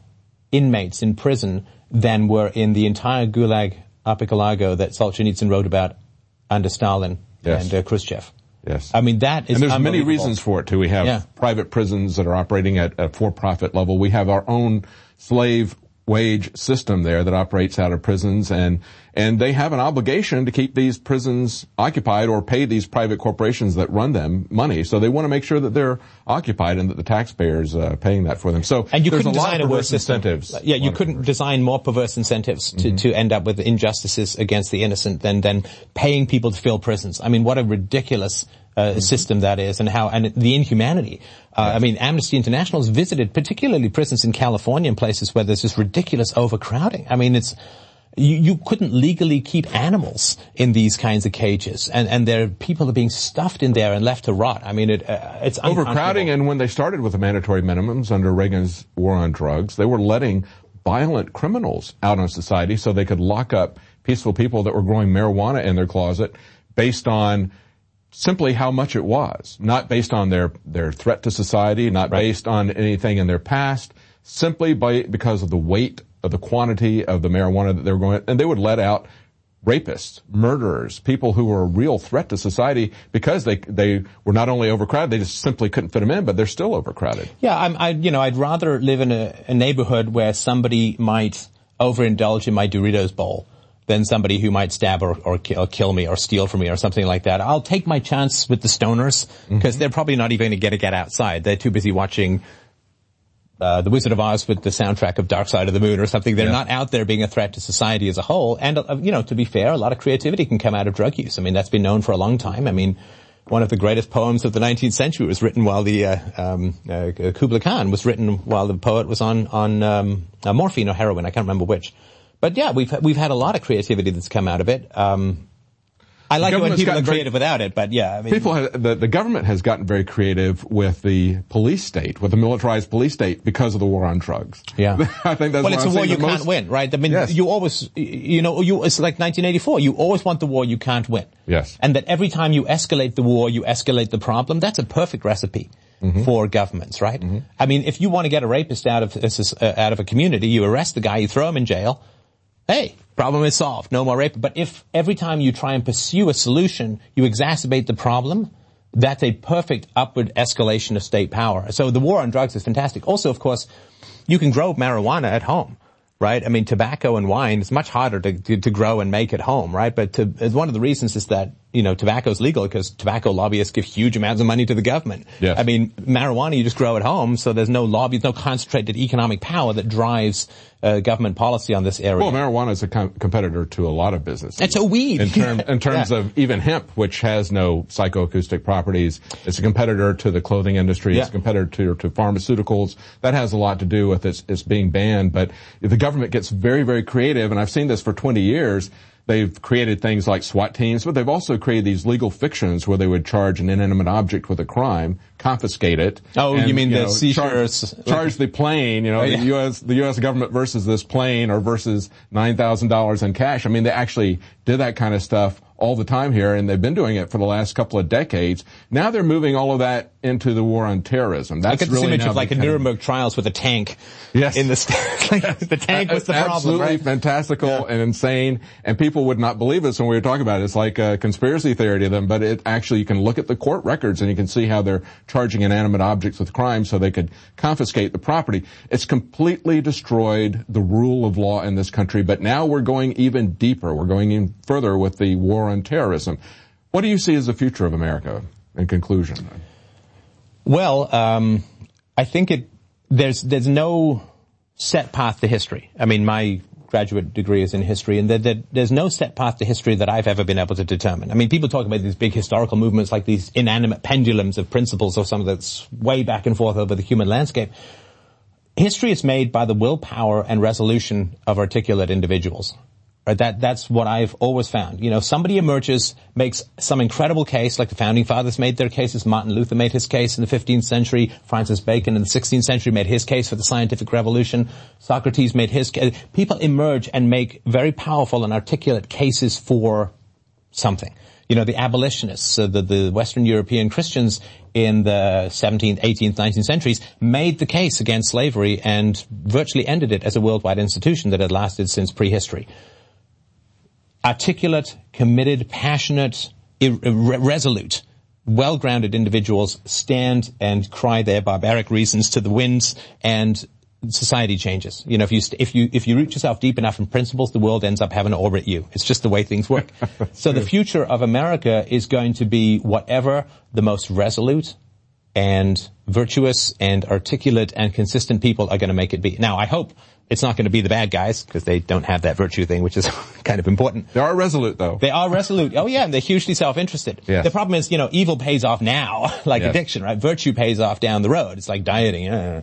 inmates in prison than were in the entire Gulag Archipelago that Solzhenitsyn wrote about under Stalin yes. and uh, Khrushchev. Yes. I mean, that is And there's many unbelievable. reasons for it, too. We have Yeah. private prisons that are operating at a for-profit level. We have our own slave wage system there that operates out of prisons, and and they have an obligation to keep these prisons occupied or pay these private corporations that run them money. So they want to make sure that they're occupied and that the taxpayers uh, paying that for them. So and you there's couldn't a lot design of a worse perverse system. incentives. Yeah, you couldn't design more perverse incentives to, mm-hmm. to end up with injustices against the innocent than than paying people to fill prisons. I mean, what a ridiculous Uh, mm-hmm. system that is, and how, and the inhumanity. Uh, yes. I mean, Amnesty International has visited particularly prisons in California and places where there's this ridiculous overcrowding. I mean, it's, you, you couldn't legally keep animals in these kinds of cages, and, and there, people are being stuffed in there and left to rot. I mean, it, uh, it's overcrowding, and when they started with the mandatory minimums under Reagan's war on drugs, they were letting violent criminals out on society so they could lock up peaceful people that were growing marijuana in their closet based on simply how much it was, not based on their, their threat to society, not right. based on anything in their past, simply by, because of the weight of the quantity of the marijuana that they were going, and they would let out rapists, murderers, people who were a real threat to society because they, they were not only overcrowded, they just simply couldn't fit them in, but they're still overcrowded. Yeah, I'm, I, you know, I'd rather live in a, a neighborhood where somebody might overindulge in my Doritos bowl than somebody who might stab or, or kill me or steal from me or something like that. I'll take my chance with the stoners because mm-hmm. they're probably not even going to get to get outside. They're too busy watching uh, The Wizard of Oz with the soundtrack of Dark Side of the Moon or something. They're yeah. not out there being a threat to society as a whole. And, uh, you know, to be fair, a lot of creativity can come out of drug use. I mean, that's been known for a long time. I mean, one of the greatest poems of the nineteenth century was written while the uh, um, uh, Kubla Khan was written while the poet was on, on um, uh, morphine or heroin. I can't remember which. But yeah, we've we've had a lot of creativity that's come out of it. Um, I like it when people are creative very, without it, but yeah, I mean, people have, the the government has gotten very creative with the police state, with the militarized police state, because of the war on drugs. Yeah, I think that's well, it's a war you most, can't win, right? I mean, yes. you always, you know, you it's like nineteen eighty-four. You always want the war you can't win. Yes, and that every time you escalate the war, you escalate the problem. That's a perfect recipe. Mm-hmm. For governments, right? Mm-hmm. I mean, if you want to get a rapist out of uh, out of a community, you arrest the guy, you throw him in jail. Hey, problem is solved. No more rape. But if every time you try and pursue a solution, you exacerbate the problem, that's a perfect upward escalation of state power. So the war on drugs is fantastic. Also, of course, you can grow marijuana at home, right? I mean, tobacco and wine is much harder to, to, to grow and make at home, right? But to, one of the reasons is that, you know, tobacco is legal because tobacco lobbyists give huge amounts of money to the government. Yes. I mean, marijuana you just grow at home, so there's no lobby, there's no concentrated economic power that drives uh, government policy on this area. Well, marijuana is a com- competitor to a lot of businesses. It's a weed. In, term, in terms yeah. of even hemp, which has no psychoacoustic properties. It's a competitor to the clothing industry. Yeah. It's a competitor to, to pharmaceuticals. That has a lot to do with its, its being banned. But the government gets very, very creative, and I've seen this for twenty years. They've created things like SWAT teams, but they've also created these legal fictions where they would charge an inanimate object with a crime, confiscate it. Oh, and, you mean you the know, seizures? Charge, charge the plane, you know, oh, yeah. the U S, the U S government versus this plane or versus nine thousand dollars in cash. I mean, they actually did that kind of stuff all the time here, and they've been doing it for the last couple of decades. Now they're moving all of that into the war on terrorism. That's I get this really image of like a Nuremberg of, trials with a tank. Yes. In the, like the tank was the problem, Absolutely right? fantastical yeah. and insane, and people would not believe us when we were talking about it. It's like a conspiracy theory to them, but it actually, you can look at the court records and you can see how they're charging inanimate objects with crimes so they could confiscate the property. It's completely destroyed the rule of law in this country, but now we're going even deeper. We're going even further with the war on terrorism. What do you see as the future of America in conclusion? Well, um, I think it, there's, there's no set path to history. I mean, my graduate degree is in history, and there, there, there's no set path to history that I've ever been able to determine. I mean, people talk about these big historical movements like these inanimate pendulums of principles or something that's way back and forth over the human landscape. History is made by the willpower and resolution of articulate individuals. Right? That, that's what I've always found. You know, somebody emerges, makes some incredible case, like the founding fathers made their cases. Martin Luther made his case in the fifteenth century. Francis Bacon in the sixteenth century made his case for the scientific revolution. Socrates made his case. People emerge and make very powerful and articulate cases for something. You know, the abolitionists, uh, the, the Western European Christians in the seventeenth, eighteenth, nineteenth centuries made the case against slavery and virtually ended it as a worldwide institution that had lasted since prehistory. Articulate, committed, passionate, ir- ir- resolute, well-grounded individuals stand and cry their barbaric reasons to the winds, and society changes. You know, if you st- if you if you root yourself deep enough in principles, the world ends up having to orbit you. It's just the way things work. So the future of America is going to be whatever the most resolute and virtuous and articulate and consistent people are going to make it be. Now, I hope it's not going to be the bad guys, because they don't have that virtue thing, which is kind of important. They are resolute, though. They are resolute. Oh, yeah, and they're hugely self-interested. Yes. The problem is, you know, evil pays off now, like yes. addiction, right? Virtue pays off down the road. It's like dieting. Uh.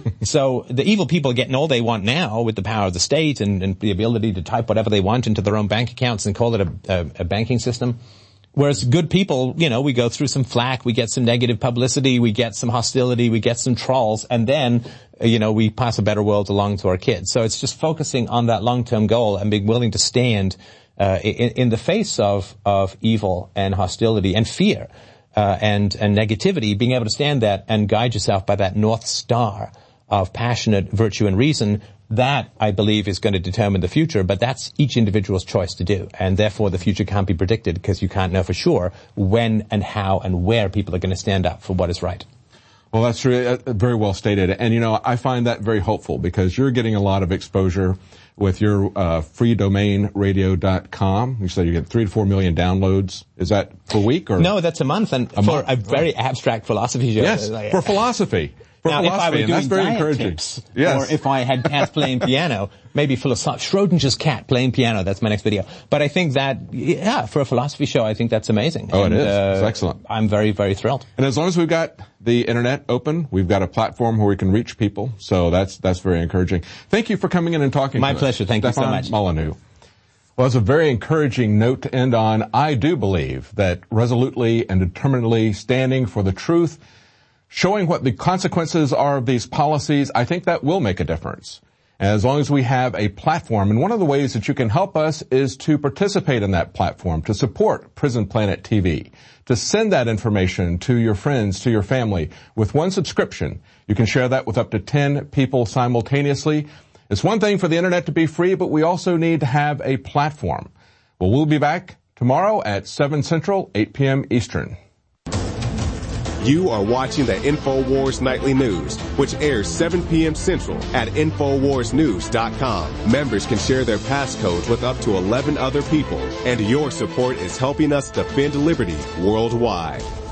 So the evil people are getting all they want now with the power of the state and, and the ability to type whatever they want into their own bank accounts and call it a, a, a banking system. Whereas good people, you know, we go through some flack, we get some negative publicity, we get some hostility, we get some trolls, and then, you know, we pass a better world along to our kids. So it's just focusing on that long-term goal and being willing to stand uh, in, in the face of of evil and hostility and fear uh, and and negativity, being able to stand that and guide yourself by that North Star of passionate virtue and reason. That, I believe, is going to determine the future, but that's each individual's choice to do. And therefore, the future can't be predicted because you can't know for sure when and how and where people are going to stand up for what is right. Well, that's really, uh, very well stated. And, you know, I find that very hopeful because you're getting a lot of exposure with your uh, free domain radio dot com. You said you get three to four million downloads. Is that per week? Or No, that's a month. And a for month. a very abstract philosophy show. Yes, like, for philosophy. For now, if I were philosophy, and that's doing very diet encouraging. tips, Yes. or if I had cats playing piano, maybe philosoph- Schrodinger's cat playing piano, that's my next video. But I think that, yeah, for a philosophy show, I think that's amazing. Oh, and, it is. Uh, It's excellent. I'm very, very thrilled. And as long as we've got the internet open, we've got a platform where we can reach people. So that's, that's very encouraging. Thank you for coming in and talking My to us. pleasure. Thank you so Stefan much. Molyneux. Well, it's a very encouraging note to end on. I do believe that resolutely and determinedly standing for the truth, showing what the consequences are of these policies, I think that will make a difference. As long as we have a platform, and one of the ways that you can help us is to participate in that platform, to support Prison Planet T V, to send that information to your friends, to your family. With one subscription, you can share that with up to ten people simultaneously. It's one thing for the internet to be free, but we also need to have a platform. Well, we'll be back tomorrow at seven Central, eight p.m. Eastern. You are watching the InfoWars Nightly News, which airs seven p.m. Central at Infowars News dot com. Members can share their passcodes with up to eleven other people, and your support is helping us defend liberty worldwide.